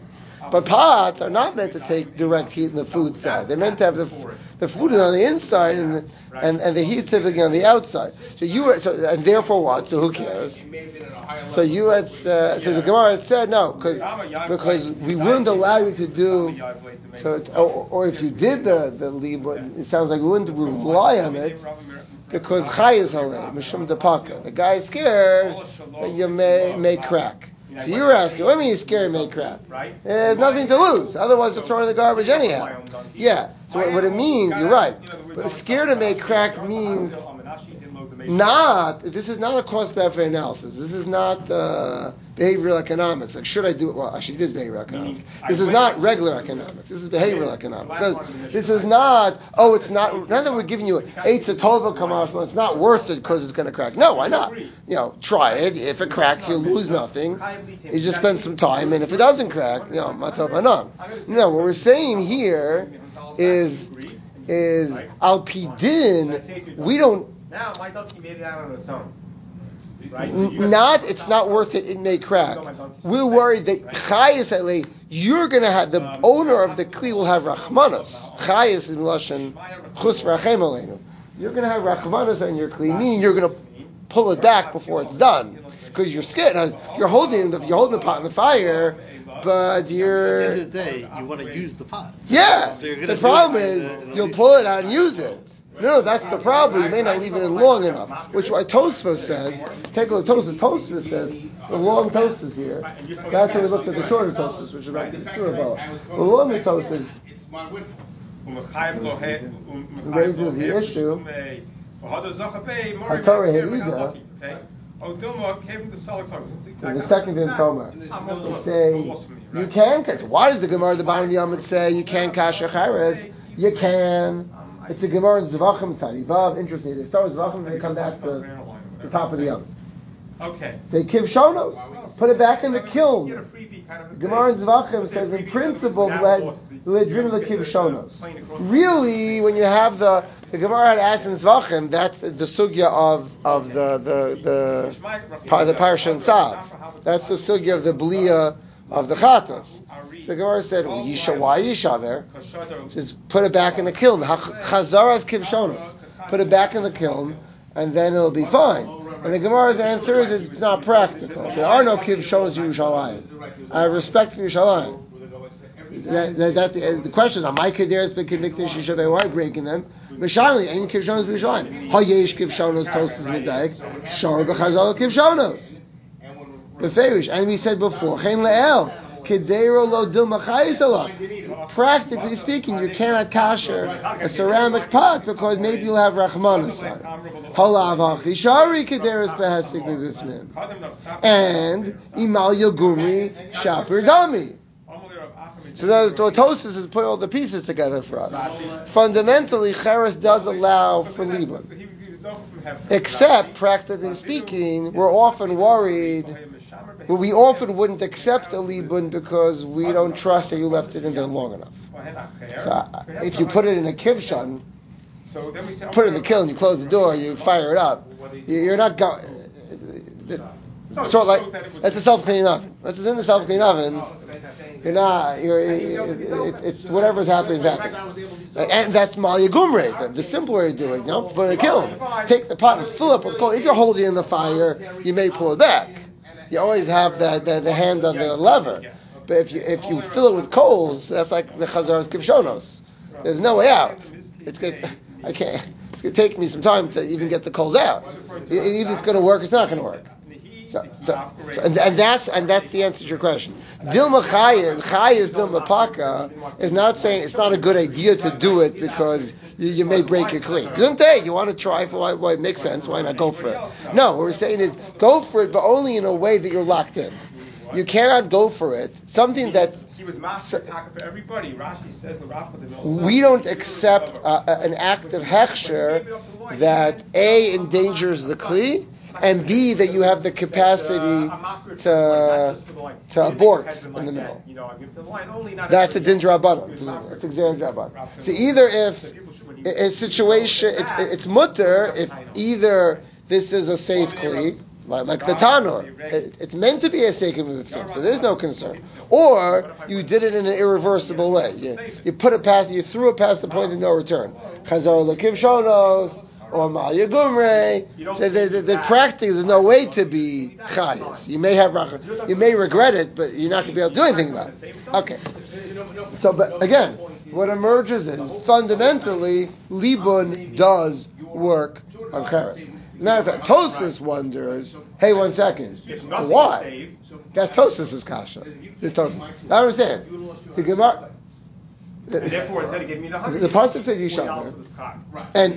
S1: But pots are not meant to take direct heat in the food side. They're meant to have the the food is on the inside and the, and, and the heat typically on the outside. So you were, so and therefore what? So who cares? So you had uh, so the Gemara had said no because because we wouldn't allow you to do so or, or if you did the the libun, it sounds like we wouldn't rely on it because chay is halei mishum depaka. The guy is scared that you may may crack. So you were asking, what do you mean you're scared it may crack? There's nothing to lose. Otherwise, you'll throw it in the garbage anyhow. Yeah. So what, what it means, you're right. But scared it may crack means not. This is not a cost-benefit analysis. This is not uh, behavioral economics. Like, should I do it? Well, actually, it is behavioral economics. This is not regular economics. This is behavioral economics. Because this is not. Oh, it's not. Not that we're giving you eight satova kamashma. It's not worth it because it's going to crack. No, why not? You know, try it. If it cracks, you lose nothing. You just spend some time, and if it doesn't crack, you know, matov anam. No, what we're saying here is is al pidin. We don't.
S2: Now, my donkey made it out on its own. Right?
S1: N- not, it's not worth it. It may crack. We're worried that chayis alei. You're going to have the owner of the kli will have rachmanas. Chayis is lashon chus v'rachem aleinu. You're going to have rachmanas on your kli, meaning you're going to pull it back before it's done because you're scared. You're holding the you're holding the pot in the fire. But you're.
S5: At the end of the day, you want to use the pot.
S1: Yeah.
S5: So
S1: the problem is you'll pull it out and use it. No, that's the problem. You may not leave it in long enough. Which what Tosfos says. Take a look. Tosfos. Tosfos says the long Tosfos here. That's when we looked at the shorter Tosfos, which is like the Surah. The longer Tosfos raises the issue. HaTorah Heida. In the second in Tomer, they say you can. Why does the Gemara the bottom of the Yamid say you can't kasher chayrez? You can. It's a Gemara in Zvachim Tzadi Vav. Interesting. They start with Zvachim and they come back to the top of the Yamid.
S2: Okay.
S1: Say kiv shonos. Put it back in the kiln. The Gemara in Zvachim says in principle ledrin lekiv shonos. Really, when you have the the Gemara had asked in Zvachim, that's the sugya of of the the the part of the Parashat and Tzav. That's the sugya of the bliya of the chatas. So the Gemara said, well, Yisha, why Yisha there? Just put it back in the kiln. Chazaras kiv shonos. Put it back in the kiln, and then it'll be fine. And the Gemara's answer is it's not practical. There are no kiv shonos in Yerushalayim. I have respect for Yerushalayim. That, that, that, the, the question is, am I kader has been convicted? She should be why breaking them. Mishali, ain't kiv shonos b'Yerushalayim. Ha yesh kiv shonos tosas midayik. Shor b'chazal kiv shonos. Beferish, and we said before, chen le'el. Practically speaking, you cannot kasher a ceramic pot because maybe you'll have rachmanas on it. And imal yogumri shapir dami. So those Tosfos has put all the pieces together for us. Fundamentally, Cheres does allow for libun, except practically speaking, we're often worried. Well, we often wouldn't accept a libun because we don't trust that you left it in there long enough. So if you put it in a kivshan, put it in the kiln, you close the door, you fire it up, you're not going. Sort of like that's a self-cleaning oven. That's in the self-cleaning oven. You're not. You're. It, it, it's whatever's happening is happening. And that's Malya Gumre, the, the simple way to do it. You know, put it in a kiln. Take the pot and fill up with coal. If you're holding it in the fire, you may pull it back. You always have the, the, the hand on the lever. But if you if you fill it with coals, that's like the Chazar's Kivshonos. There's no way out. It's good. I can't. It's going to take me some time to even get the coals out. Either it's going to work, it's not going to work. So, so, so and, and that's and that's the answer to your question. Dilma Chayis, Chayis Dilma Paka is not saying it's not a good idea to do it because you, you may break your clean. Gesundheit, you want to try for why, why it makes sense, why not go for it? No, what we're saying is go for it, but only in a way that you're locked in. You cannot go for it. Something that
S2: he was master for everybody. Rashi says the Rav
S1: we don't accept uh, an act of hechsher that A endangers the kli. And B, that you have the capacity to to abort in the middle. That's a din drabbanan. That's a din drabbanan. So either if a situation, it's, it's mutter, if either this is a safe kli, like, like the tanur. It, it's meant to be a sekim of fifteen, so there's no concern. Or you did it in an irreversible way. You, you put it past, you threw it past the point of no return. Chazar l'kiv shonos or malya gumrei. So the, the, the practically, there's no way to be chayas. You may have rachas, you may regret it, but you're not going to be able to do anything about it. Okay. So, but again, what emerges is fundamentally libun does work on cheres. Matter of fact, Tosas wonders, hey, one second, why? That's Tosas' kasha. This Tosas. I understand. The Gemara.
S2: And therefore, instead of giving me the hundred,
S1: the pasuk said Yishaver, and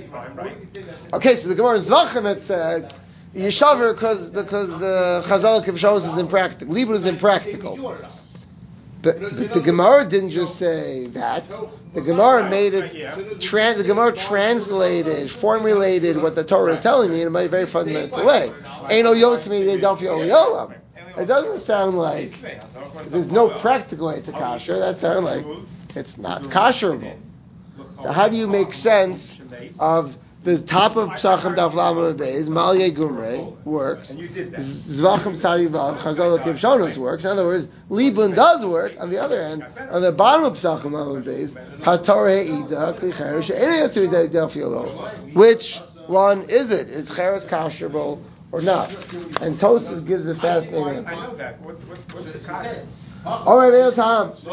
S1: okay, so the Gemara in Zvachim it said Yishaver because because uh, Chazal Kivshos is impractical, Libun is impractical. But, but the Gemara didn't just say that. The Gemara made it. Trans, the Gemara translated, formulated what the Torah is telling me in a very fundamental way. Eino yotzmi yedafi oliolam. It doesn't sound like there's no practical way to kasher. That sounds like it's not kasherable. So how do you make sense of the top of Psachim Daf Lamed Beis, Malye Gumrei works, Zvachim Tzadi Vav, Chazal L'Kiv Shonos works. In other words, Libun does work. On the other hand, on the bottom of Psachim Lamed Beis, HaTorah He'ida, Kli Cheres, She'enei Yotzi Del Fiolo. Which one is it? Is Cheres kasherable or not? And Tosas gives a fascinating answer.
S2: I know that. What's, what's, what's the kasher?
S1: Omer Ben Tam. The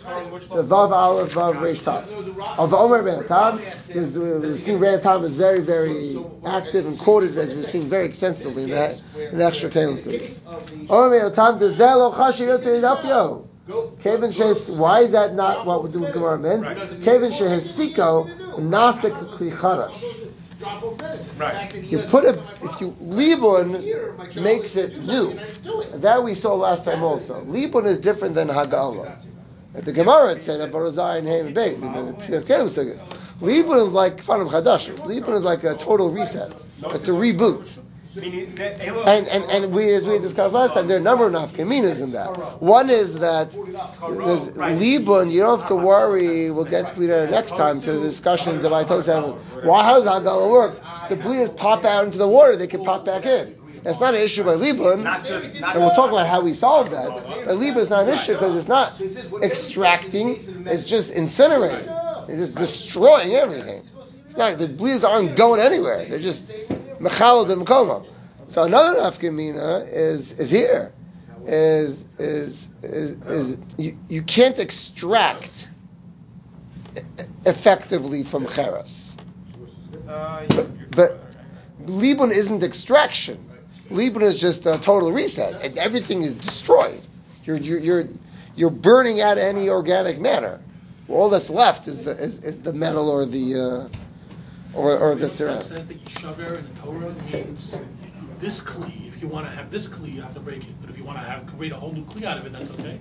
S1: Vav Aleph Vav Reish Tam. Of Omer Ben Tam, because we've seen Ben Tam is very, very active and quoted as we've seen very extensively in the in the extra Kalim series. Omer Ben Tam the Zelo Chashi Yotzei Dafyo. Kevin Shes. Why is that not what we do with Gemara Men? Kevin Shehesiko Nasik Kli Chadash.
S3: Right.
S1: You put a, if you, Libun makes it new. That we saw last time also. Libun is different than Hagala. At the Gemara it said, Avarozai and Haim Beis, and then the Kelim says, Libun is like Fanam Chadash. Libun is like a total reset. It's a reboot. And, and and we, as we discussed last time, there are a number of nafkaminas in that. One is that there's Libun, you don't have to worry, we'll get to that next time to the discussion of Tosafos. Why, how does Hagala work? The bleeders pop out into the water, they can pop back in. It's not an issue by Libun, and we'll talk about how we solve that. But Libun is not an issue because it's not extracting, it's just incinerating. It's just destroying everything. It's not, the bleeders aren't going anywhere, they're just Mechalel b'Mekomo. So another nafkamina is is here, is is is, is you, you can't extract effectively from cheres. But, but Libun isn't extraction. Libun is just a total reset, and everything is destroyed. You're you're you're, you're burning out any organic matter. All that's left is the, is, is the metal or the. Uh, Or, or the
S6: It says that Yishaver in the Torah means you know, this kli. If you want to have this kli, you have to break it. But if you want to have create a whole new kli out of it, that's okay.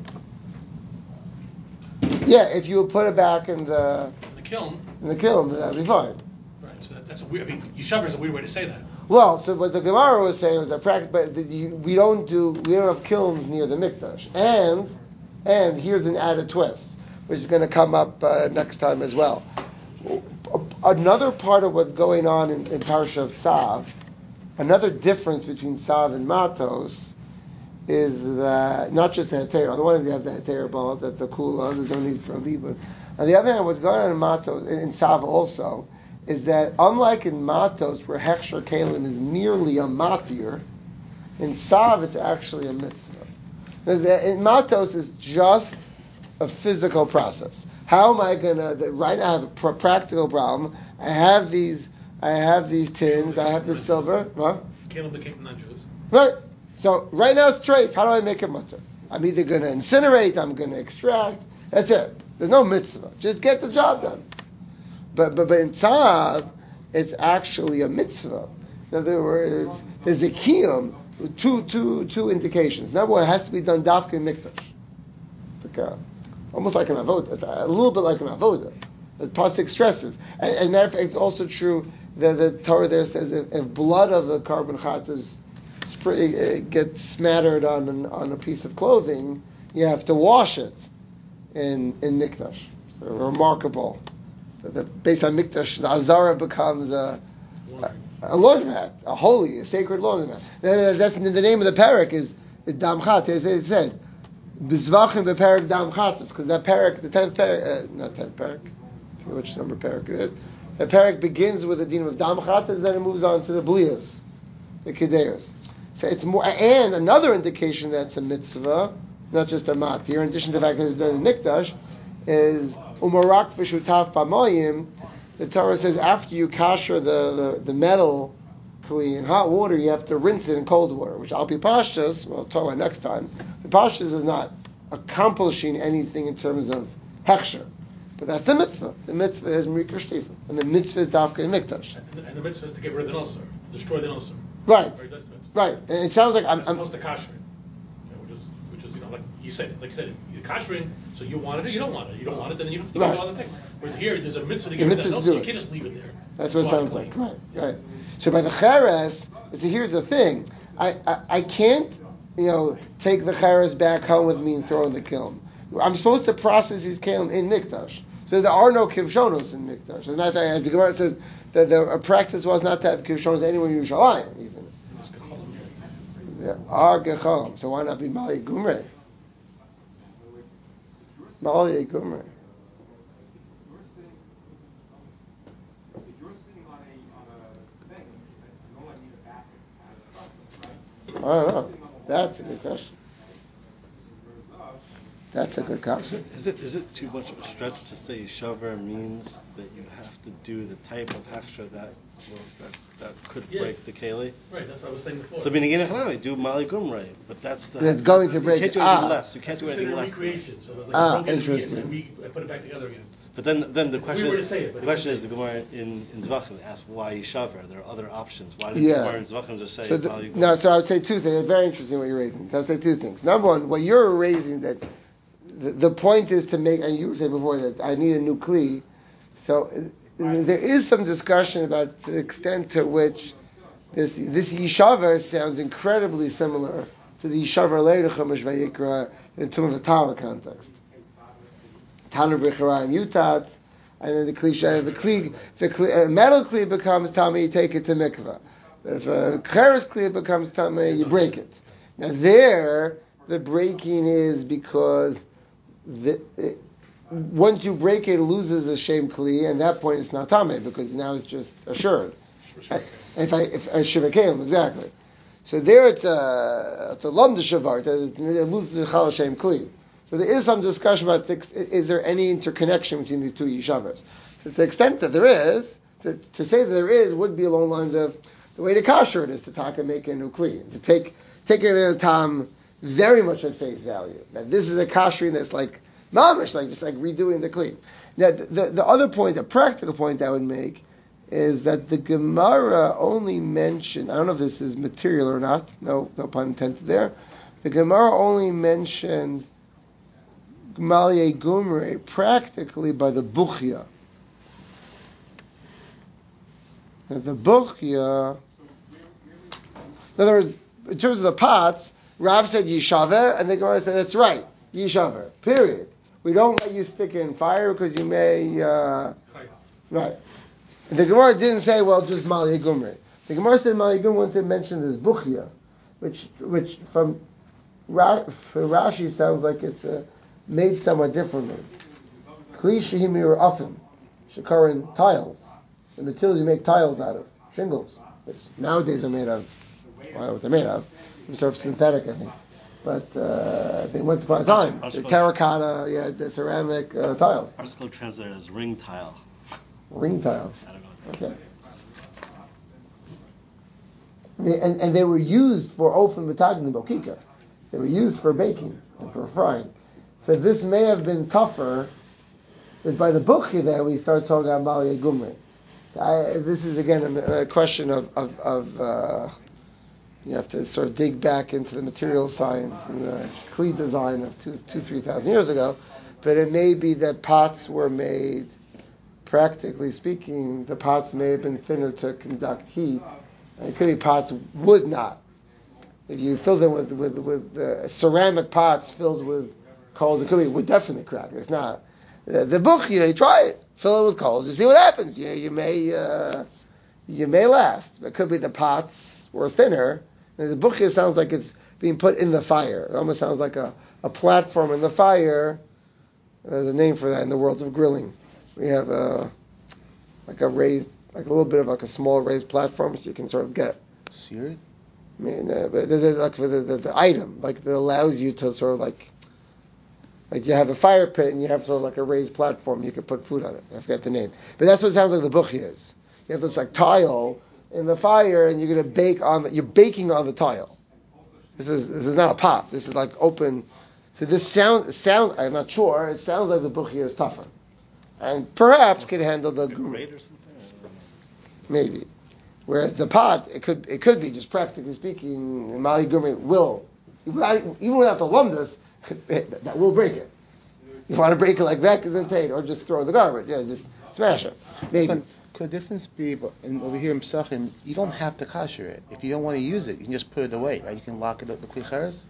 S1: Yeah, if you would put it back in the
S6: in the kiln,
S1: in the kiln, that'd be fine.
S6: Right. So that, that's a weird. I mean, Yishaver is a weird way to say that.
S1: Well, so what the Gemara was saying was that practice, but the, you, we don't do we don't have kilns near the mikdash, and and here's an added twist, which is going to come up uh, next time as well. Another part of what's going on in, in Parsha of Tzav, another difference between Tzav and Matos, is that not just the Heter. On the one hand, you have the Heter ball, that's a cool one, there's no need for a Libun. On the other hand, what's going on in Matos, in, in Tzav also, is that unlike in Matos, where Hechsher Kalim is merely a Matir, in Tzav it's actually a mitzvah. In Matos is just a physical process. How am I gonna? Right now, I have a pr- practical problem. I have these. I have these tins. I have the silver. Huh?
S6: Caleb became non-Jews.
S1: Right. So right now it's treif. How do I make a mutter? I'm either gonna incinerate. I'm gonna extract. That's it. There's no mitzvah. Just get the job done. But but but in tzav, it's actually a mitzvah. In other words, there's a kiyum. Two two two indications. Number one, it has to be done dafka in mikdash. Okay. Almost like an avoda. It's a little bit like an avoda. The pasuk stresses, and, and matter of fact, it's also true that the Torah there says if, if blood of the carbon chatas spray, gets smattered on an, on a piece of clothing, you have to wash it in in mikdash. So remarkable. The, the based on mikdash, the azara becomes a A laundromat, a holy, a sacred laundromat. That's the name of the parak is, is Damchat. It said, Bizvachim beparak Damchatas, because that parak, the tenth parak, uh, not tenth parak, I forget which number parak it is. The parak begins with the din of Damchatas, then it moves on to the Blias, the Kedeos. So it's more, and another indication that it's a mitzvah, not just a matir, in addition to the fact that it's done in Mikdash, is Umarak v'shutav pamayim. The Torah says after you kasher the, the, the metal kli in hot water, you have to rinse it in cold water, which Al Pi Pashtus, we'll talk about next time, the Pashtus is not accomplishing anything in terms of hechsher. But that's the mitzvah. The mitzvah is Merikah Shtifa. And the mitzvah is Dafka in Mikdash.
S6: And, and the mitzvah is to get rid of the nosser, to destroy the nosser.
S1: Right.
S6: Right, that's the mitzvah.
S1: Right. And it sounds like I'm...
S6: As
S1: I'm
S6: opposed to kashering. You know, which is, which is, you know, like you said, like you said, you're kashering, so you want it or you don't want it. You don't want it, then you have to do
S1: Right.
S6: the other thing. Whereas here, there's a mitzvah to get rid of that nosser. You can't just leave it there.
S1: That's what it sounds like. Right, right. So by the cheres, so here's the thing. I, I, I can't, you know, take the cheres back home with me and throw in the kiln. I'm supposed to process these kiln in Mikdash. So there are no kivshonos in Mikdash. As a matter of fact, as the Gemara says, that the a practice was not to have kivshonos anywhere in Yerushalayim, even. There are gecholim. So why not be Mali Gumre? Mali Gumre. I don't know. That's a good question. That's a good question.
S5: Is it is it too much of a stretch to say Yishaver means that you have to do the type of hechsher that will, that, that could
S6: Yeah.
S5: break the keli?
S6: Right, that's what I was saying before.
S5: So meaning in Echanami, do Mali Gumray, but that's the.
S1: It's going to break
S5: You can't
S1: it.
S5: do anything
S1: Ah.
S5: less. You can't
S6: That's
S5: do anything
S6: considered
S5: less.
S6: recreation. So it was like
S1: Ah,
S6: I broke it
S1: interesting.
S6: and we I put it back together again.
S5: But then, then the
S6: It's a
S5: question
S6: weird way
S5: is,
S6: to say it, but
S5: the
S6: it
S5: question
S6: is.
S5: is the Gemara in in Zvachim asks why Yishaver. There are other options. Why did
S1: Yeah.
S5: the Gemara in Zvachim just say
S1: So the,
S5: Mali Gumray?
S1: no, so I would say two things. It's very interesting what you're raising. So I would say two things. Number one, what you're raising, that the, the point is to make, and you were saying before that I need a new kli. So uh, there is some discussion about the extent to which this this Yishaver sounds incredibly similar to the Yishaver later Chumash Vayikra in terms of the Torah context. Tanu v'Charaim Yutat, and then the cliche of a kli, if a metal kli becomes tummy, you take it to mikvah. If a cheres kli becomes tummy, you break it. Now there, the breaking is because the, it, once you break it, it loses a shem kli, and at that point it's not tummy because now it's just assured. If I if a shivakelim exactly, so there it's a it's a lomda shavart, it loses a chal shem kli. So there is some discussion about the, is there any interconnection between these two yishavers. So to the extent that there is, so to say that there is would be along the lines of the way to kasher it is to taka make a new kli, to take take it in a tam very much at face value. That this is a kashering that's like mamish, like just like redoing the kli. Now the, the, the other point, a practical point I would make, is that the Gemara only mentioned, I don't know if this is material or not, no no pun intended there, the Gemara only mentioned Gmalia Gumre practically by the Bukhya. Now the Bukhya, in other words, in terms of the pots, Rav said Yishaver, and the Gemara said, that's right, Yishaver, period. We don't let you stick it in fire because you may, uh, right. And the Gemara didn't say, well, just Mali Gumre. The Gemara said Mali Gumre once it mentioned this Bukhya, which, which from Ra- for Rashi sounds like it's uh, made somewhat differently. Kli shehimir often, shakaran tiles, the materials you make tiles out of, shingles, which nowadays are made of. I don't know what they're made of. They're sort of synthetic, I think. But uh, they went upon a time. The terracotta, yeah, the ceramic uh, tiles.
S5: Article translated as ring tile.
S1: Ring tile.
S5: I don't know.
S1: Okay. They, and, and they were used for ofen v'tagin bokika. They were used for baking and for frying. So this may have been tougher. It's by the Bukhya that we start talking about Mali Gumri. So this is again a, a question of, of, of uh, you have to sort of dig back into the material science and the Kli design of two, two, three thousand years ago. But it may be that pots were made, practically speaking, the pots may have been thinner to conduct heat. And it could be pots would not. If you fill them with with with uh, ceramic pots filled with coals, it could be would definitely crack. It's not the, the Bukhya. You try it, fill it with coals, you see what happens. You you may uh, you may last. It could be the pots were thinner. And the buchia sounds like it's being put in the fire. It almost sounds like a, a platform in the fire. There's a name for that in the world of grilling. We have a like a raised, like a little bit of like a small raised platform, so you can sort of get.
S7: Seared?
S1: I mean, uh, but the, the, like for the, the, the item, like that allows you to sort of like, like you have a fire pit and you have sort of like a raised platform. You can put food on it. I forget the name, but that's what it sounds like the buchia is. You have this like tile in the fire, and you're going to bake on the, you're baking on the tile. This is this is not a pot. This is like open. So this sound sound. I'm not sure. It sounds like the buchia is tougher, and perhaps could handle the
S5: grate or something.
S1: Maybe. Whereas the pot, it could it could be just practically speaking, Mali Gurmi will, without, even without the lumdus, that will break it. You want to break it like that, or just throw it in the garbage. Yeah, just smash it. Maybe.
S7: Could, could the difference be, in, over here in Pesachim, you don't have to kasher it. If you don't want to use it, you can just put it away, right? You can lock it up the kli cheres.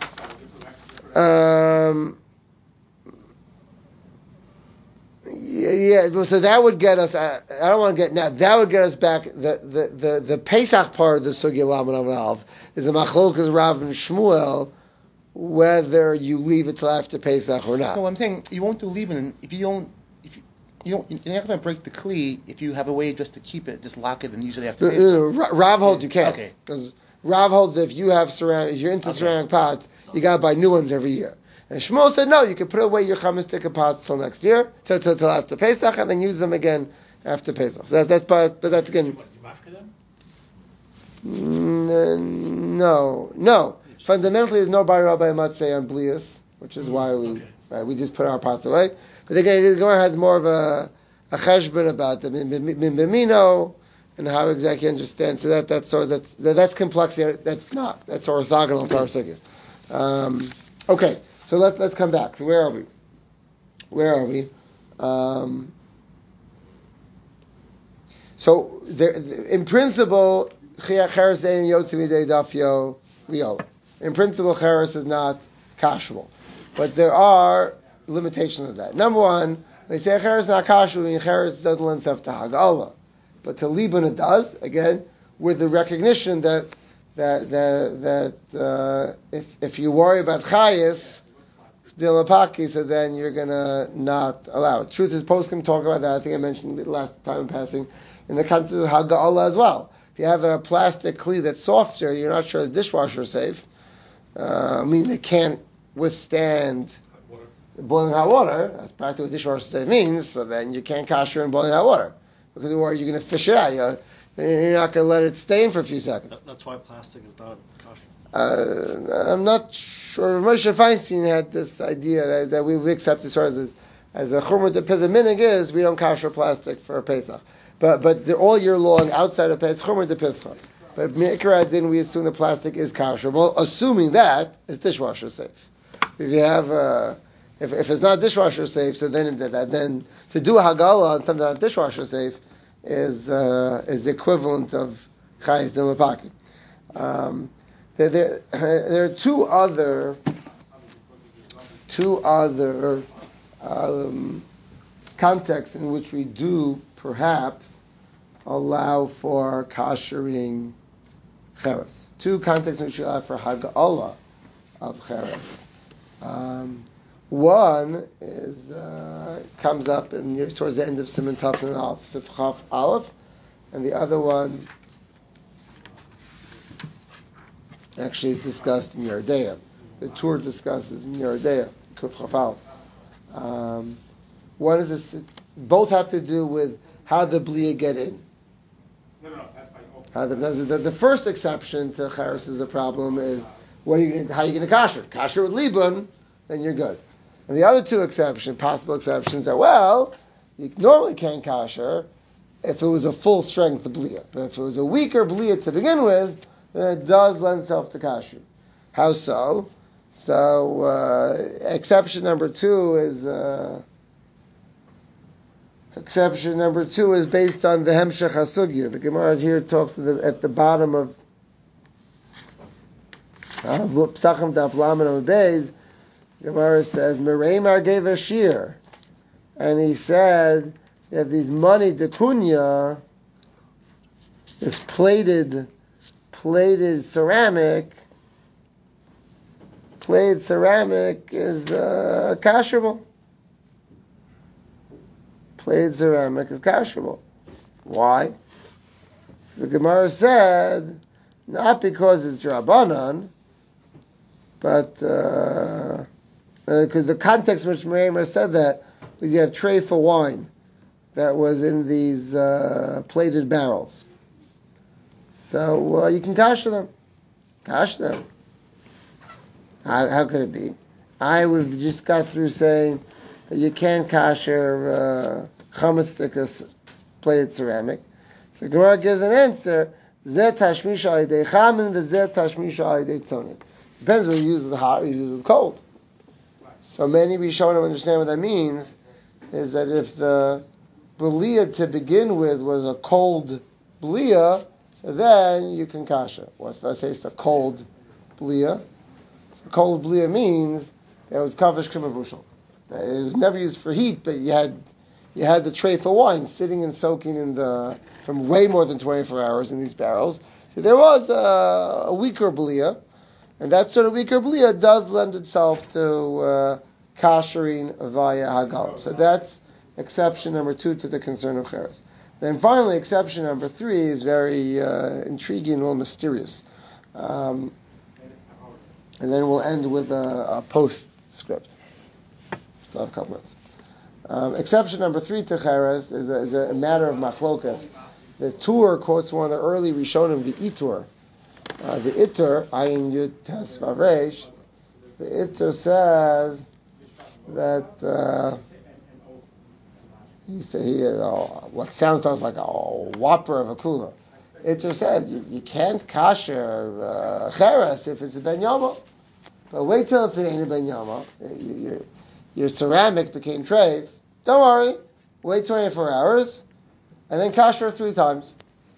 S1: Um. Yeah, yeah, so that would get us. I, I don't want to get now. That would get us back. The the the, the Pesach part of the Sugya Lamed Aleph is a machlokas Rav and Shmuel, whether you leave it till after Pesach or not.
S7: No, I'm saying you won't do leaving if you don't. If you, you don't, you're not going to break the kli if you have a way just to keep it, just lock it, and usually after.
S1: No, no, no, Rav holds you can't.
S7: Okay.
S1: Because Rav holds if you have ceramic, if you're into
S7: Okay.
S1: ceramic pots, you got to buy new ones every year. And Shmuel said, no, you can put away your chametz tikka pots till next year, till, till, till after Pesach, and then use them again after Pesach. So that, that's but, but that's again.
S6: What, you mafka them?
S1: N- no, no. Fundamentally, there's no bar rabbi matzeh on blias, which is why we
S6: Okay.
S1: right, we just put our pots away. But again, the Gemara has more of a a cheshbon about the min bimino and how exactly you understand. So that that's sort of, that's that, that's complexity. That's not that's orthogonal to our sugya. Um, okay. So let's let's come back. So where are we? Where are we? Um, so there, in principle, in principle, cheres is not kashmul, but there are limitations of that. Number one, they say cheres is not kashmul, and cheres doesn't lend itself to hagala, but to liban it does. Again, with the recognition that that that, that uh, if if you worry about chayis. So then you're gonna not allow it. Truth is, poskim talk about that. I think I mentioned it last time in passing in the context of haga'ala as well. If you have a plastic kli that's softer, you're not sure the dishwasher is safe. Uh, I mean, it can't withstand
S6: Water.
S1: boiling hot water. That's practically what dishwasher safe means. So then you can't kasher in boiling hot water because or you're gonna fish it out. You're, you're not gonna let it stain for a few seconds.
S5: That, that's why plastic is not kosher.
S1: Uh, I'm not sure. Moshe Feinstein had this idea that, that we would accept it sort of as, as a chumrah. The minig is we don't kasher plastic for Pesach, but but they're all year long outside of Pesach chumrah de Pesach. But Mikra din we assume the plastic is kasher. Well, assuming that it's dishwasher safe. If you have uh, if if it's not dishwasher safe, so then that then to do a hagala on something not dishwasher safe is uh, is the equivalent of chayis dilapaki. Um, There, there, there are two other, two other um, contexts in which we do perhaps allow for kashering cheres. Two contexts in which we allow for haga'ala of cheres. Um, one is uh, comes up in the, towards the end of Siman Taf and Aleph, Sif Chaf Aleph, and the other one actually is discussed in Yerdea. The tour discusses in Yerdea, Kuf Chafal. Um, one is this, both have to do with how the bliya get in.
S2: No, no, that's fine. Okay.
S1: How the, the, the first exception to charis is a problem is what are you gonna, how are you going to kasher? Kasher with libun, then you're good. And the other two exceptions, possible exceptions, are well, you normally can't kasher if it was a full strength bliya, but if it was a weaker bliya to begin with, then it does lend itself to kasher. How so? So uh, exception number two is uh, exception number two is based on the Hemshech HaSugya. The Gemara here talks at the, at the bottom of Psachim Daf Lamed Amud Beis. Gemara says Mereimar gave a shear, and he said you have these money dekunya this plated, plated ceramic, plated ceramic is uh, kasherable. Plated ceramic is kasherable. Why? The Gemara said, not because it's Drabanan, but because uh, uh, the context in which Merimar said that, we have tray for wine that was in these uh, plated barrels. So uh, you can kash them. Kash them. How, how could it be? I would just got through saying that you can't kasher uh, chametz stickers plated ceramic. So Gemara gives an answer. Zeh tashmish al yedei chamin v'zeh tashmish al yedei tzonin. Depends whether you use it with hot or you use it with cold. So many Rishonim understand what that means. Is that if the belia to begin with was a cold belia, so then you can kasha. Well, if I say it's a cold belia, so cold belia means that it was kavish krimavushal. It was never used for heat, but you had you had the tray for wine sitting and soaking in the from way more than twenty-four hours in these barrels. So there was a, a weaker belia, and that sort of weaker belia does lend itself to uh, kashering via hagal. So that's exception number two to the concern of cheres. Then finally, exception number three is very uh, intriguing and a little mysterious. Um, and then we'll end with a, a postscript. Still have a couple minutes. Um, exception number three to cheres is a, is a matter of machlokas. The Tur quotes one of the early Rishonim, the Itur. Uh, the Itur, Ayin Yud Tes Vav Reish, the Itur says that uh, he said he uh, what sounds to us like a whopper of a kula. It just says you, you can't kasher uh, cheres if it's a ben yama, but wait till it's an ain't a ben yama. You, you, your ceramic became treif. Don't worry, wait twenty-four hours, and then kasher three times.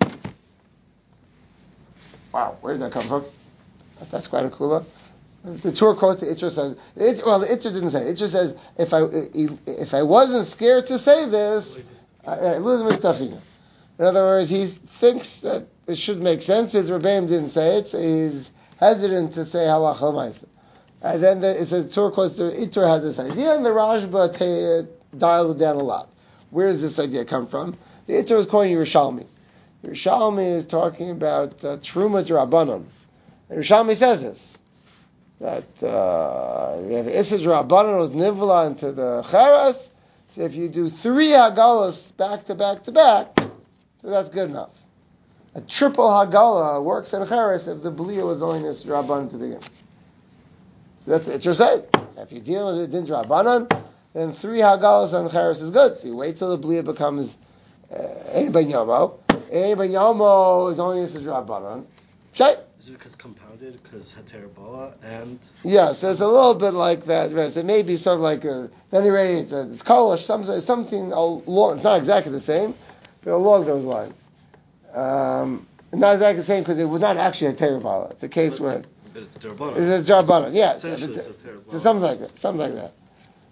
S1: Wow, where did that come from? That's quite a kula. The Tur quotes the Itcher says, it, well, the Itcher didn't say it. Itcher says, if I if I wasn't scared to say this, I lose my stuff in. In other words, he thinks that it should make sense because Rebbeim didn't say it, so he's hesitant to say halacha l'maisa. And then the, it's a Tur quotes the Itcher had this idea, and the Rashba t- dialed it down a lot. Where does this idea come from? The Itcher is quoting Yerushalmi. Yerushalmi is talking about uh, Truma D'Rabbanan. Yerushalmi says this. That uh, you have Issa D'Rabbanan was nivla into the cheres. So if you do three hagalas back to back to back, so that's good enough. A triple hagala works in cheres if the belia was only Issa D'Rabbanan to begin. So that's what you're saying. If you're dealing with it in D'Rabbanan, then three hagalas on cheres is good. So you wait till the belia becomes Ein Ben Yomo. Ein Ben Yomo is only Issa D'Rabbanan. Shay.
S5: Is it because compounded, because heter bala, and...
S1: Yeah, so it's a little bit like that. So it may be sort of like, a, at any rate, it's, a, it's kolish, something, something along, it's not exactly the same, but along those lines. Um, not exactly the same because it was not actually a heter bala. It's a case
S5: but,
S1: where...
S5: But it's D'Rabbanan.
S1: It's a D'Rabbanan, yes.
S5: Essentially
S1: it's,
S5: it's a heter
S1: so something like that, something like that.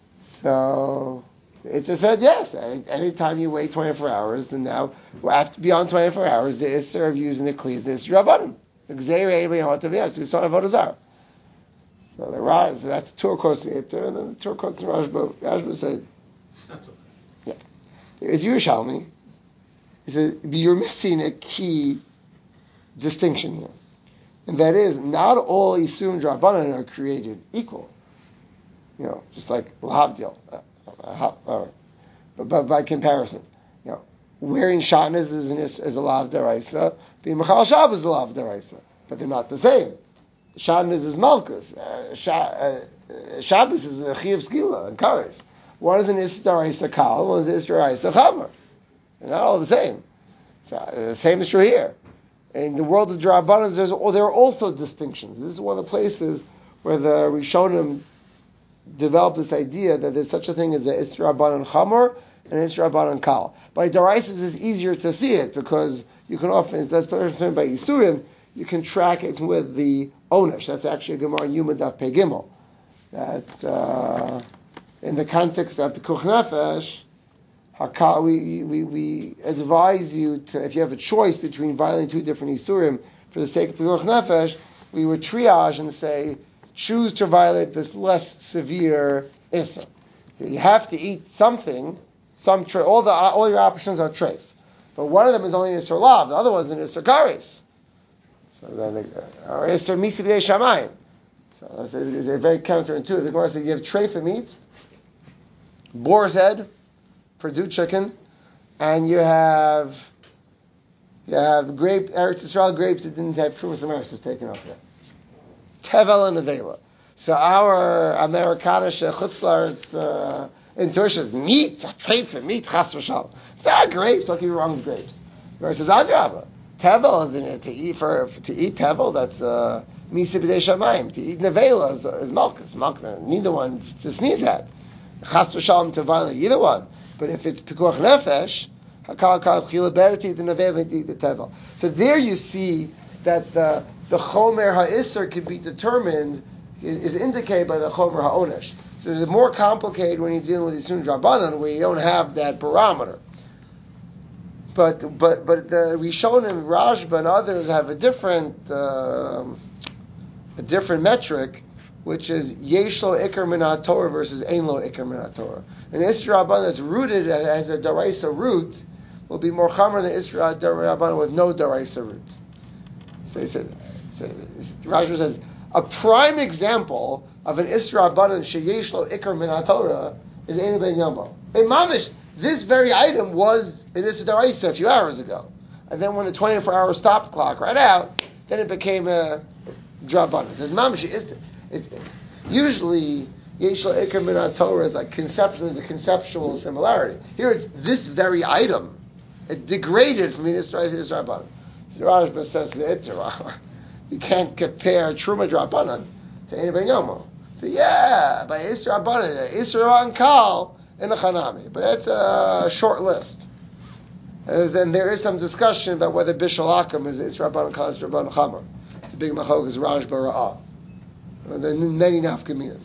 S1: So... It just said yes. Any, anytime you wait twenty-four hours, then now after beyond twenty-four hours, the isser of using the kli is Rabbanim. The gzeira anybody want to be yes. We saw Avodah Zarah. So the Raj, so that's Tur quotes the Itter, and then the Tur quotes the Rashba. Rashba said,
S6: Not so fast.
S1: yeah, there is Yerushalmi. He said you're missing a key distinction here, and that is not all Yisurim Rabbanan are created equal. You know, just like Lahavdil. Uh, Uh, uh, but, but by comparison, you know, wearing shatnez is, is, is a lav deraisa, being machal Shabbos is a lav deraisa, but they're not the same. Shatnez is malchus, uh, Sh- uh, Shabbos is a chiyuv skila and kares. One is an is deraisa kal, one is an is deraisa chamer. They're not all the same. So uh, the same is true here. In the world of D'Rabbanan, there's oh, there are also distinctions. This is one of the places where the Rishonim developed this idea that there's such a thing as an Isra Rabbanan Chamor and an Isra Rabbanan Kal. By Daraisis, it's easier to see it because you can often, that's concerned by Yisurim, you can track it with the Onesh. That's actually a Gemara in Yuma Daf Pei Gimel. That uh, in the context of the Pikuch Nefesh, Hakal, we, we, we advise you to, if you have a choice between violating two different Isurim for the sake of Pikuach Nefesh, we would triage and say, choose to violate this less severe Isur. You have to eat something, some tre- all the all your options are treif. But one of them is only an Isur Lav, the other one is an Isur Kares. So then they, or Isur Misi B'dei Shamayim. So they're very counterintuitive. The Gemara says you have treif meat, boar's head, Purdue chicken, and you have you have grape Eretz Yisrael grapes that didn't have Trumas Americas taken off yet. Tevel and Avela. So our Amerikanische Chutzlar's uh, intuition is meat, treif meat, chas v'shalom. It's not grapes. What could be wrong with grapes? Gemara says Adrabah. Tevel is in it to eat for, for to eat tevel. That's uh, misa b'dei shamayim. To eat nevela is, is milk. It's milk. Neither one to sneeze at. Chas v'shalom to violate either one. But if it's pikuach nefesh, hakal kal chila better to eat the nevela than to eat the tevel. So there you see that the the chomer ha'isser can be determined is, is indicated by the chomer ha'onesh. So it's more complicated when you're dealing with Yisurim Drabanan, where you don't have that barometer. But but but the Rishonim, Rashba, and others have a different uh, a different metric, which is Yesh lo ikar min ha'Torah versus Ein lo ikar min ha'Torah. An Isra Rabban that's rooted as a Daraisa root will be more chamer than Isra Rabban with no Daraisa root. So, so, so Rashba says a prime example of an Isra Rabban sheyesh lo ikar min ha'Torah is Ein ben Yomo. In Mamish, this very item was in Isra Daraisa a few hours ago, and then when the twenty-four hour stop clock ran out, then it became a Drabanan. There's Mamish is it's usually Yesh lo ikar min ha'Torah is like conceptual, is a conceptual similarity. Here it's this very item. It degraded from Isra Isra Rabbanan. So Rashba says the Itter, you can't compare Truma Drabanan to any ben Yomo. So yeah, by Isra Rabbanan, Isra Ankal in a Chanami, but that's a short list. Uh, then there is some discussion about whether Bishal Akam is Isra Rabbanan Kal, Isra Rabbanan Chamar. It's a big machok, is Rashba Ra'ah. There are many nafkaminas.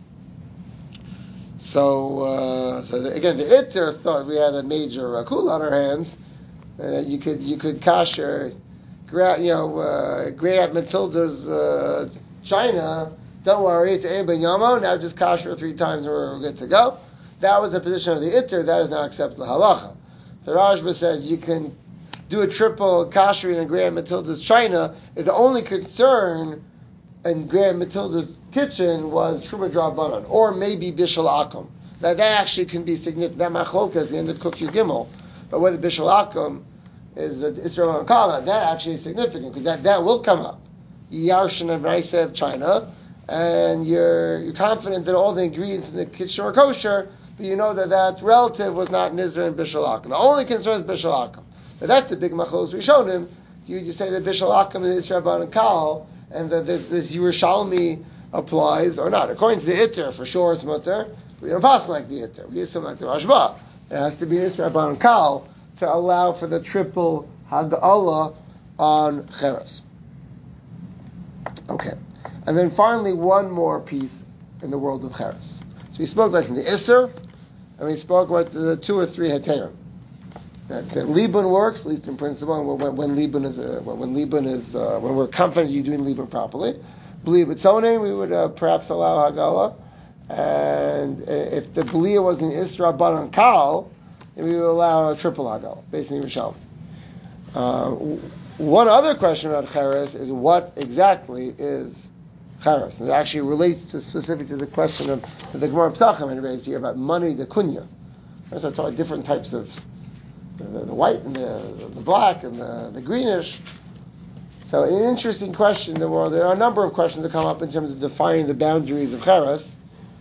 S1: So, uh, so the, again, the Itter thought we had a major uh, kula on our hands. Uh, you could you could kasher, you know, uh, Great Aunt Matilda's uh, China. Don't worry, it's Ein ben Yomo. Now just kasher three times, and we're good to go. That was the position of the Itter. That is not acceptable halacha. The Rashba says you can do a triple kasher in Great Aunt Matilda's China if the only concern in Grand Matilda's kitchen was Truma Drabanan, or maybe Bishal Akum. Now that actually can be significant. That machloka is the end of Kufyu Gimel, but whether Bishal Akum is Israel Kala, that actually is significant because that, that will come up. Yarshan of Raisa of China, and you're you're confident that all the ingredients in the kitchen are kosher, but you know that that relative was not Nizra and Bishal Akum. The only concern is Bishal Akum. But that's the big machlos we showed him. You just say that Bishal Akum is Israel Ban and Kal, and that this, this Yerushalmi applies or not. According to the Itter, for sure it's mutter. We don't pass like the Itter. We use something like the Rashba. It has to be Israel Ban and Kal to allow for the triple Hag'ala on Cheres. Okay. And then finally, one more piece in the world of Cheres. So we spoke about the Isser, and we spoke about the two or three Heterim. That, that Libun works, at least in principle, when, when Libun is, uh, when, when Libun is, uh, when we're confident you're doing Libun properly. B'li b'tzonin, we would uh, perhaps allow Hagala. And if the B'liya was an Isra Ban Kal, then we would allow a triple Hagala, based on Yerushalmi. Uh, one other question about Cheres is what exactly is Cheres? And it actually relates to specific to the question of the Gemara Psachim had raised here about money, the kunya. So I taught different types of The, the white and the, the black and the, the greenish. So an interesting question in the world. There are a number of questions that come up in terms of defining the boundaries of Cheres.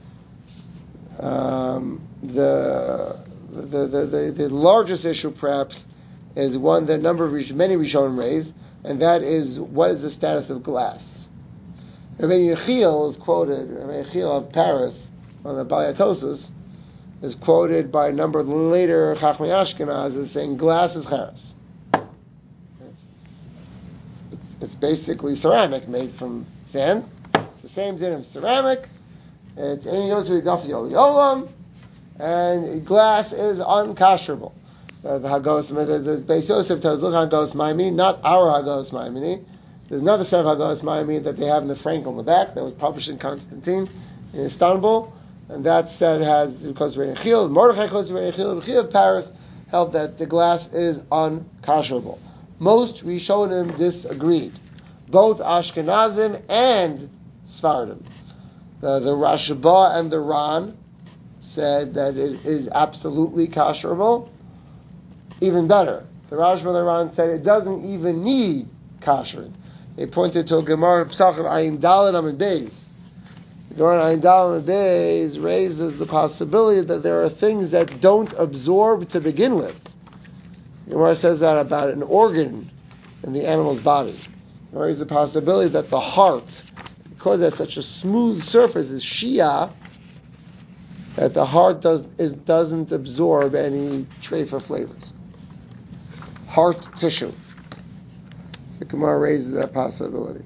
S1: Um, the, the, the, the, the largest issue perhaps is one that a number of many Rishonim raise, and that is what is the status of glass. Rabbi Yechiel is quoted, Rabbi Yechiel of Paris, on the Bayatosis, is quoted by a number of later Chachmei Ashkenaz as saying glass is cheres. It's, it's, it's basically ceramic made from sand. It's the same din of ceramic. It's any yosu daf yolam. and glass is unkosherable. Uh, the Hagos, the, the Beis Yosef tells, look, Hagos Maimini, not our Hagos Maimini. There's another set of Hagos Maimini that they have in the Frank on the back that was published in Constantine in Istanbul, and that set has, because Rei Nechil, Mordechai quotes Rei Nechil, Rei Nechil of Paris held that the glass is unkosherable. Most Rishonim disagreed, both Ashkenazim and Sfaradim. The, the Rashba and the Ran said that it is absolutely kasherable. Even better, the Rashba and the Ran said it doesn't even need kashering. They pointed to a Gemara Pesachim Ayin Daled Amud Beis. The Gemara Ayin Daled Amud Beis raises the possibility that there are things that don't absorb to begin with. The Gemara says that about an organ in the animal's body. There is the possibility that the heart, because it has such a smooth surface, is Shia, that the heart does, is, doesn't absorb any treifa flavors. Heart tissue. The Gemara raises that possibility.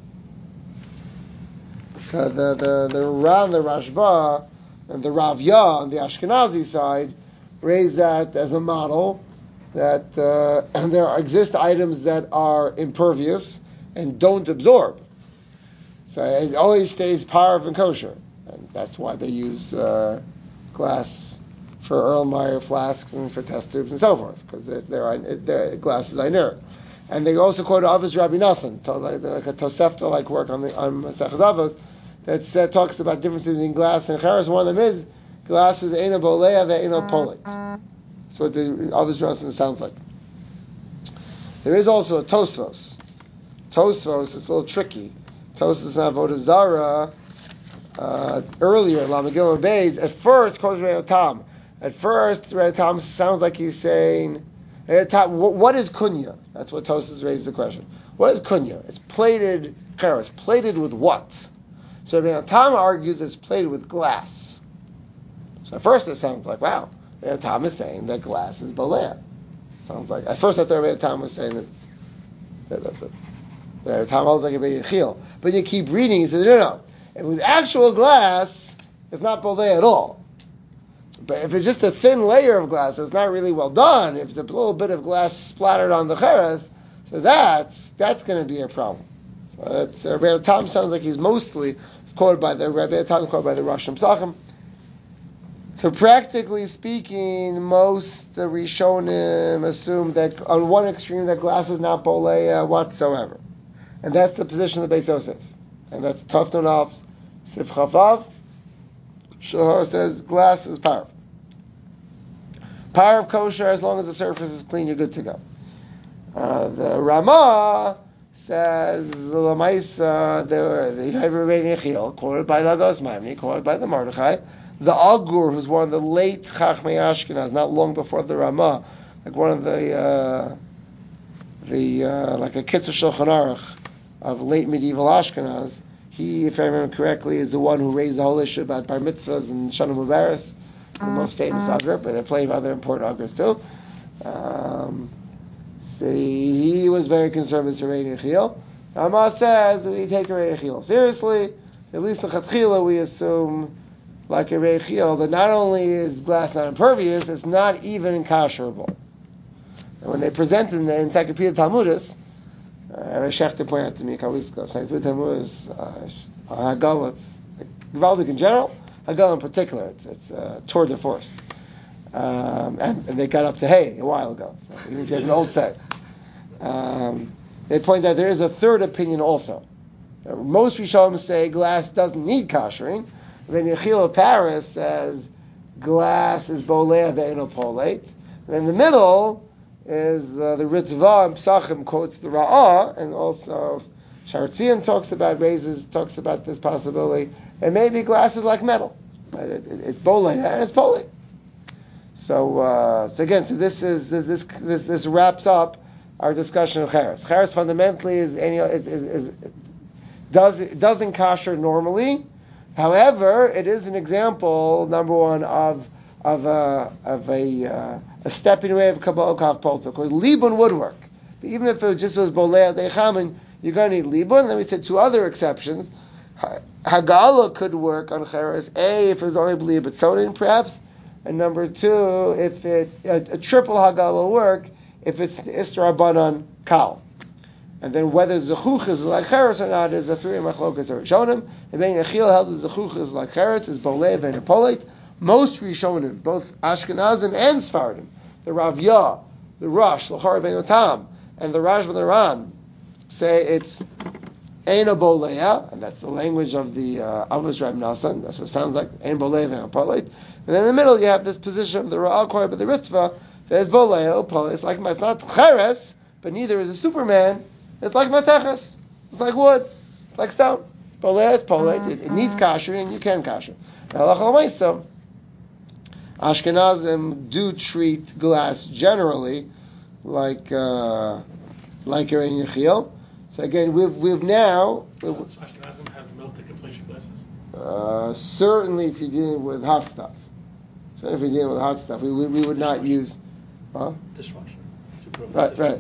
S1: So the the the Ran, the Rashba, and the Ravya on the Ashkenazi side raise that as a model that uh, and there exist items that are impervious and don't absorb. So it always stays parv and kosher, and that's why they use uh, glass for Erlenmeyer flasks and for test tubes and so forth, because their their glass is inert. And they also quote Avos Rabbi Nassan, like, like a Tosefta like work on the on Masechus Avos, that uh, talks about differences between glass and cheres. One of them is glass is eino bolea ve'eino poleit. That's what the Avos Rabbi Nassan sounds like. There is also a Tosfos. Tosfos is a little tricky. Tosfos and Avodah Zarah uh, earlier, Lamagil Beis, at first quotes Rei Otam. At first, Rei Otam sounds like he's saying, what is kunya? That's what Tosfos raises the question. What is kunya? It's plated cheres. Plated with what? So Rei Otam argues it's plated with glass. So at first it sounds like, wow, Rei Otam is saying that glass is bolea. Sounds like, at first I thought Rei Otam was saying that, that, that, that Rei Otam holds like a Beyechil. But you keep reading, he says, no, no, if it was actual glass, it's not bolea at all. But if it's just a thin layer of glass, it's not really well done. If it's a little bit of glass splattered on the cheres, so that's that's going to be a problem. So that's, uh, Rabbi Tam sounds like he's mostly quoted by the Rabbi Tam quoted by the Rosh Hashanah. So practically speaking, most the Rishonim assume that on one extreme that glass is not bolea whatsoever, and that's the position of the Beis Yosef, and that's Tafnonav's Sif Chavav. Shahar says glass is parv. Parv kosher, as long as the surface is clean, you're good to go. Uh, the Ramah says the Lamaisa, the Rabbi Nechil, quoted by the Hagos Maimoni, quoted by the Mordechai, the Agur, who's one of the late Chachmei Ashkenaz, not long before the Ramah, like one of the uh, the uh, like a Kitzur Shulchan Aruch of late medieval Ashkenaz. He, if I remember correctly, is the one who raised the whole issue about bar mitzvahs and Shana Mubaris, the most famous Agur, but there are plenty of other important Agurs too. Um, so he was very concerned with Rei Nechil. Ramah says we take Rei Nechil seriously. At least in Chatchila we assume, like a Rei Nechil, that not only is glass not impervious, it's not even kasherable. And when they present in the Encyclopedia Talmudis, Uh, Rabbi Shechter pointed out to me a couple weeks ago, Encyclopedia Talmudis, Haggalah, it's Givaldic in general, Haggalah in particular, it's it's uh, tour de force. Um, and, and they got up to Hay a while ago, so even if you have an old set. Um, they point out there is a third opinion also. Uh, most Rishonim say glass doesn't need koshering. Rei Nechil of Paris says glass is bolea ve'eno poleit. And in the middle is uh, the Ritva and Pesachim quotes the Ra'ah, and also Sharatzian talks about, raises, talks about this possibility, and maybe glass is like metal. It, it, it's bolei and it's polei. So, uh, so again, so this is this this this wraps up our discussion of cheres. Cheres fundamentally is any is, is, is does it doesn't kosher normally. However, it is an example, number one, of of a of a uh, a stepping away of kabbalah kaf polto, because libun would work. But even if it just was bolea dechamin, you're going to need libun. And then we said two other exceptions. Hagala could work on cheres. A, if it was only b'liya b'tzonin, perhaps, And number two, if it a, a triple Hagala will work if it's the Isra Rabbanan Kal. And then whether Zechuch is like Cheres or not is a three machlokas or Rishonim. And then Yechiel held the Zechuch is like Cheres, is Bolev and Apolit. Most Rishonim, both Ashkenazim and Sfardim, the Rav Yah, the Rosh, L'chor Ben Yotam, and the Raj Ben Aram, say it's Ein Boleah, and that's the language of the uh, Avos Rab Nasan. That's what it sounds like. Ein Boleah and Apolit. And then in the middle you have this position of the Ra'al Korah but the Ritva. There's Boleah, Apolit. It's like it's not Cheres, but neither is a Superman. It's like Mateches. It's like wood. It's like stone. It's Boleah, it's Polet. It, it needs kasher, and you can kasher. Now, Halacha L'maisa, Ashkenazim do treat glass generally like uh, like your in Yechiel. So again, we've we've now.
S6: So Ashkenazim have melted inflation glasses.
S1: Uh, certainly, if you're dealing with hot stuff, certainly if you're dealing with hot stuff, we we, we would not use. Huh?
S6: Dishwasher.
S1: Right, right.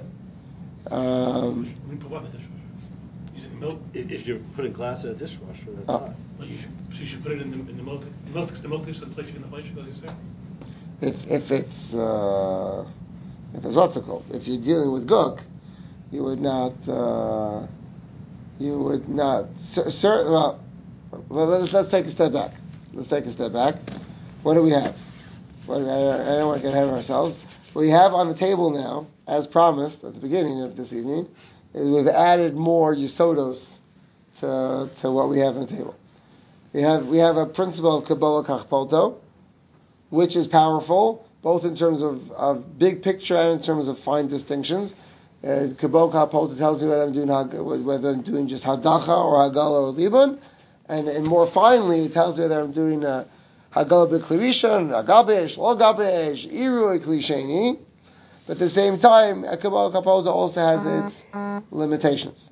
S1: Um,
S6: We put what in the dishwasher? Using milk.
S5: If, if you're putting glass in a dishwasher, that's
S1: Oh.
S5: hot.
S6: Well, you should. So you should put it in the in the milk. Milk's the milk dish, the inflation, the inflation. As you say.
S1: if if it's uh, if it's what's it called? If you're dealing with guk, you would not. Uh, you would not. Cer- cer- well, well, let's let's take a step back. Let's take a step back. What do we have? What, I, I don't want to get ahead of ourselves. What we have on the table now, as promised at the beginning of this evening, is we've added more yisodos to to what we have on the table. We have we have a principle of Kabbalah Kachpolto, which is powerful, both in terms of, of big picture and in terms of fine distinctions. Uh, Kabbalah Kachpolto tells me whether I'm doing whether I'm doing just Hadacha or Hagala or Liban, and and more finely, it tells me whether I'm doing uh, Hagala b'Klirishan, Agabesh, Lo Gabesh, Irui Klisheni. But at the same time, Kabbalah Kachpolto also has its limitations.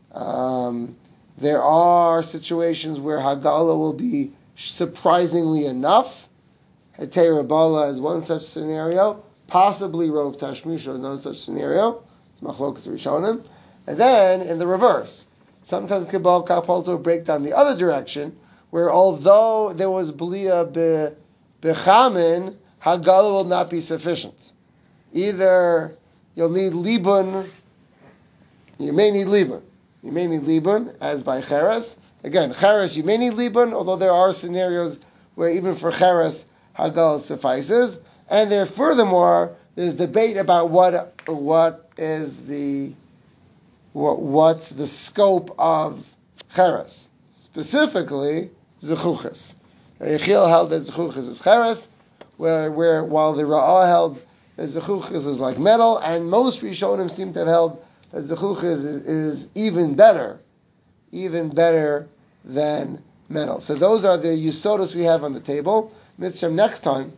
S1: Um, There are situations where Hagala will be surprisingly enough. Hetei Rabala is one such scenario. Possibly Rov Tashmisha is another such scenario. It's Machlokas Rishonim. And then, in the reverse, sometimes Kabbalah Kachpolto will break down the other direction, where although there was Blia be, Bechamin, Hagala will not be sufficient. Either you'll need Liban, you may need Liban. You may need Liban, as by Cheres. Again, Cheres, you may need Liban, although there are scenarios where even for Cheres, Hagal suffices. And there, furthermore, there's debate about what what is the what what's the scope of Cheres. Specifically, Zechuches. Yechiel held that Zechuches is Cheres, where where while the Ra'ah held that Zechuches is like metal, and most Rishonim seem to have held that Zechuches is, is even better, even better than metal. So those are the Yusodos we have on the table. Mitzvah next time,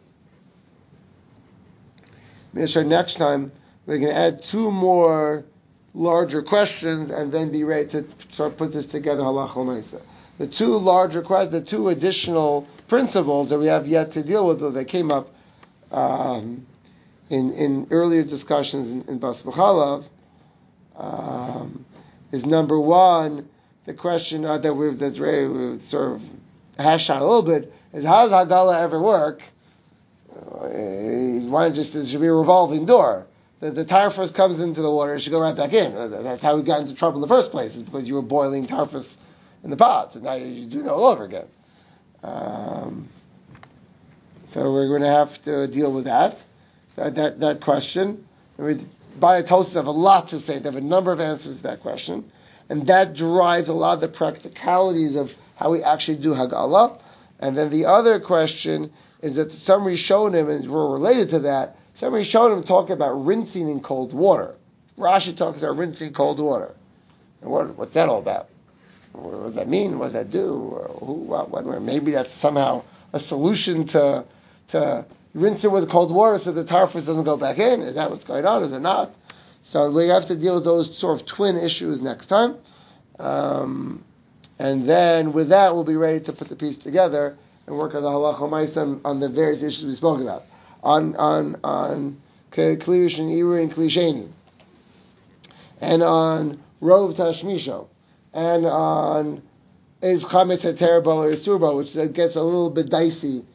S1: Mitzvah next time, we're going to add two more larger questions and then be ready to sort of put this together, Halacha L'maisa. The two larger questions, the two additional principles that we have yet to deal with, though they came up um, in, in earlier discussions in, in Bas B'chalav, Um, is number one, the question uh, that we've that's really we've sort of hashed out a little bit is, how does Hagala ever work? Uh, why just it should be a revolving door? The, the tarfus comes into the water, it should go right back in. That's how we got into trouble in the first place, is because you were boiling tarfus in the pot, and now you do that all over again. Um, so we're going to have to deal with that that that, that question. Baya Tosas have a lot to say. They have a number of answers to that question. And that drives a lot of the practicalities of how we actually do Hagala. And then the other question is that some Rishonim, and we're related to that, some Rishonim talk about rinsing in cold water. Rashi talks about rinsing in cold water. And what, what's that all about? What does that mean? What does that do? Who, what, what, where? Maybe that's somehow a solution to to rinse it with cold water so the tarfus doesn't go back in. Is that what's going on? Is it not? So we have to deal with those sort of twin issues next time. Um, and then with that, we'll be ready to put the piece together and work on the Halacha L'maisa on the various issues we spoke about. On on on Klirish and Iru and Klisheni. And on Rov Tashmisho. And on Is Chametz Heter Bo or Isurbo, which gets a little bit dicey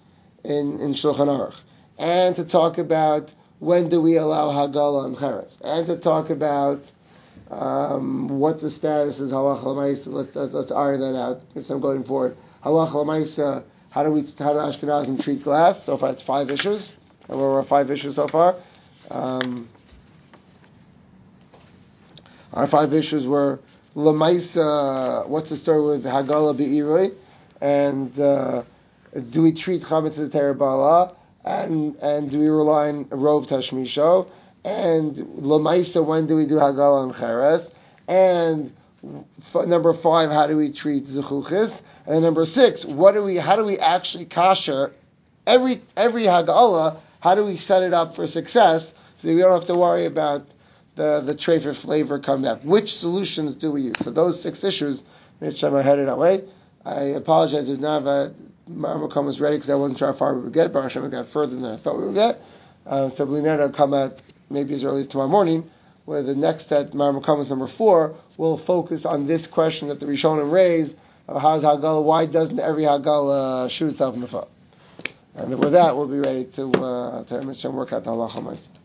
S1: in, in Shulchan Aruch, and to talk about when do we allow Hagala and Cheres, and to talk about um, what the status is Halacha L'Maisa. Let's, let's let's iron that out. Which I'm going forward. Halacha L'Maisa. How do we how do Ashkenazim treat glass? So far, it's five issues, and we're at five issues so far. Um, our five issues were L'Maisa. What's the story with Hagala Be'irui, and uh, do we treat Chametz as Terabala? And and do we rely on Rov Tashmisho? And L'Maisa, when do we do Hagala and Cheres? And f- number five, how do we treat Zechuchis? And number six, what do we? How do we actually kasher every every Hagala? How do we set it up for success so that we don't have to worry about the the treif flavor coming out? Which solutions do we use? So those six issues, which I'm headed that way. I apologize if Nava Marmakom was ready because I wasn't sure how far we would get. Baruch Hashem, we got further than I thought we would get. Uh, so Blinetta will come out maybe as early as tomorrow morning, where the next set, Marmakom is number four, will focus on this question that the Rishonim raised of how's Hagala, why doesn't every Hagala shoot itself in the foot? And with that, we'll be ready to, uh, to work out the halacha.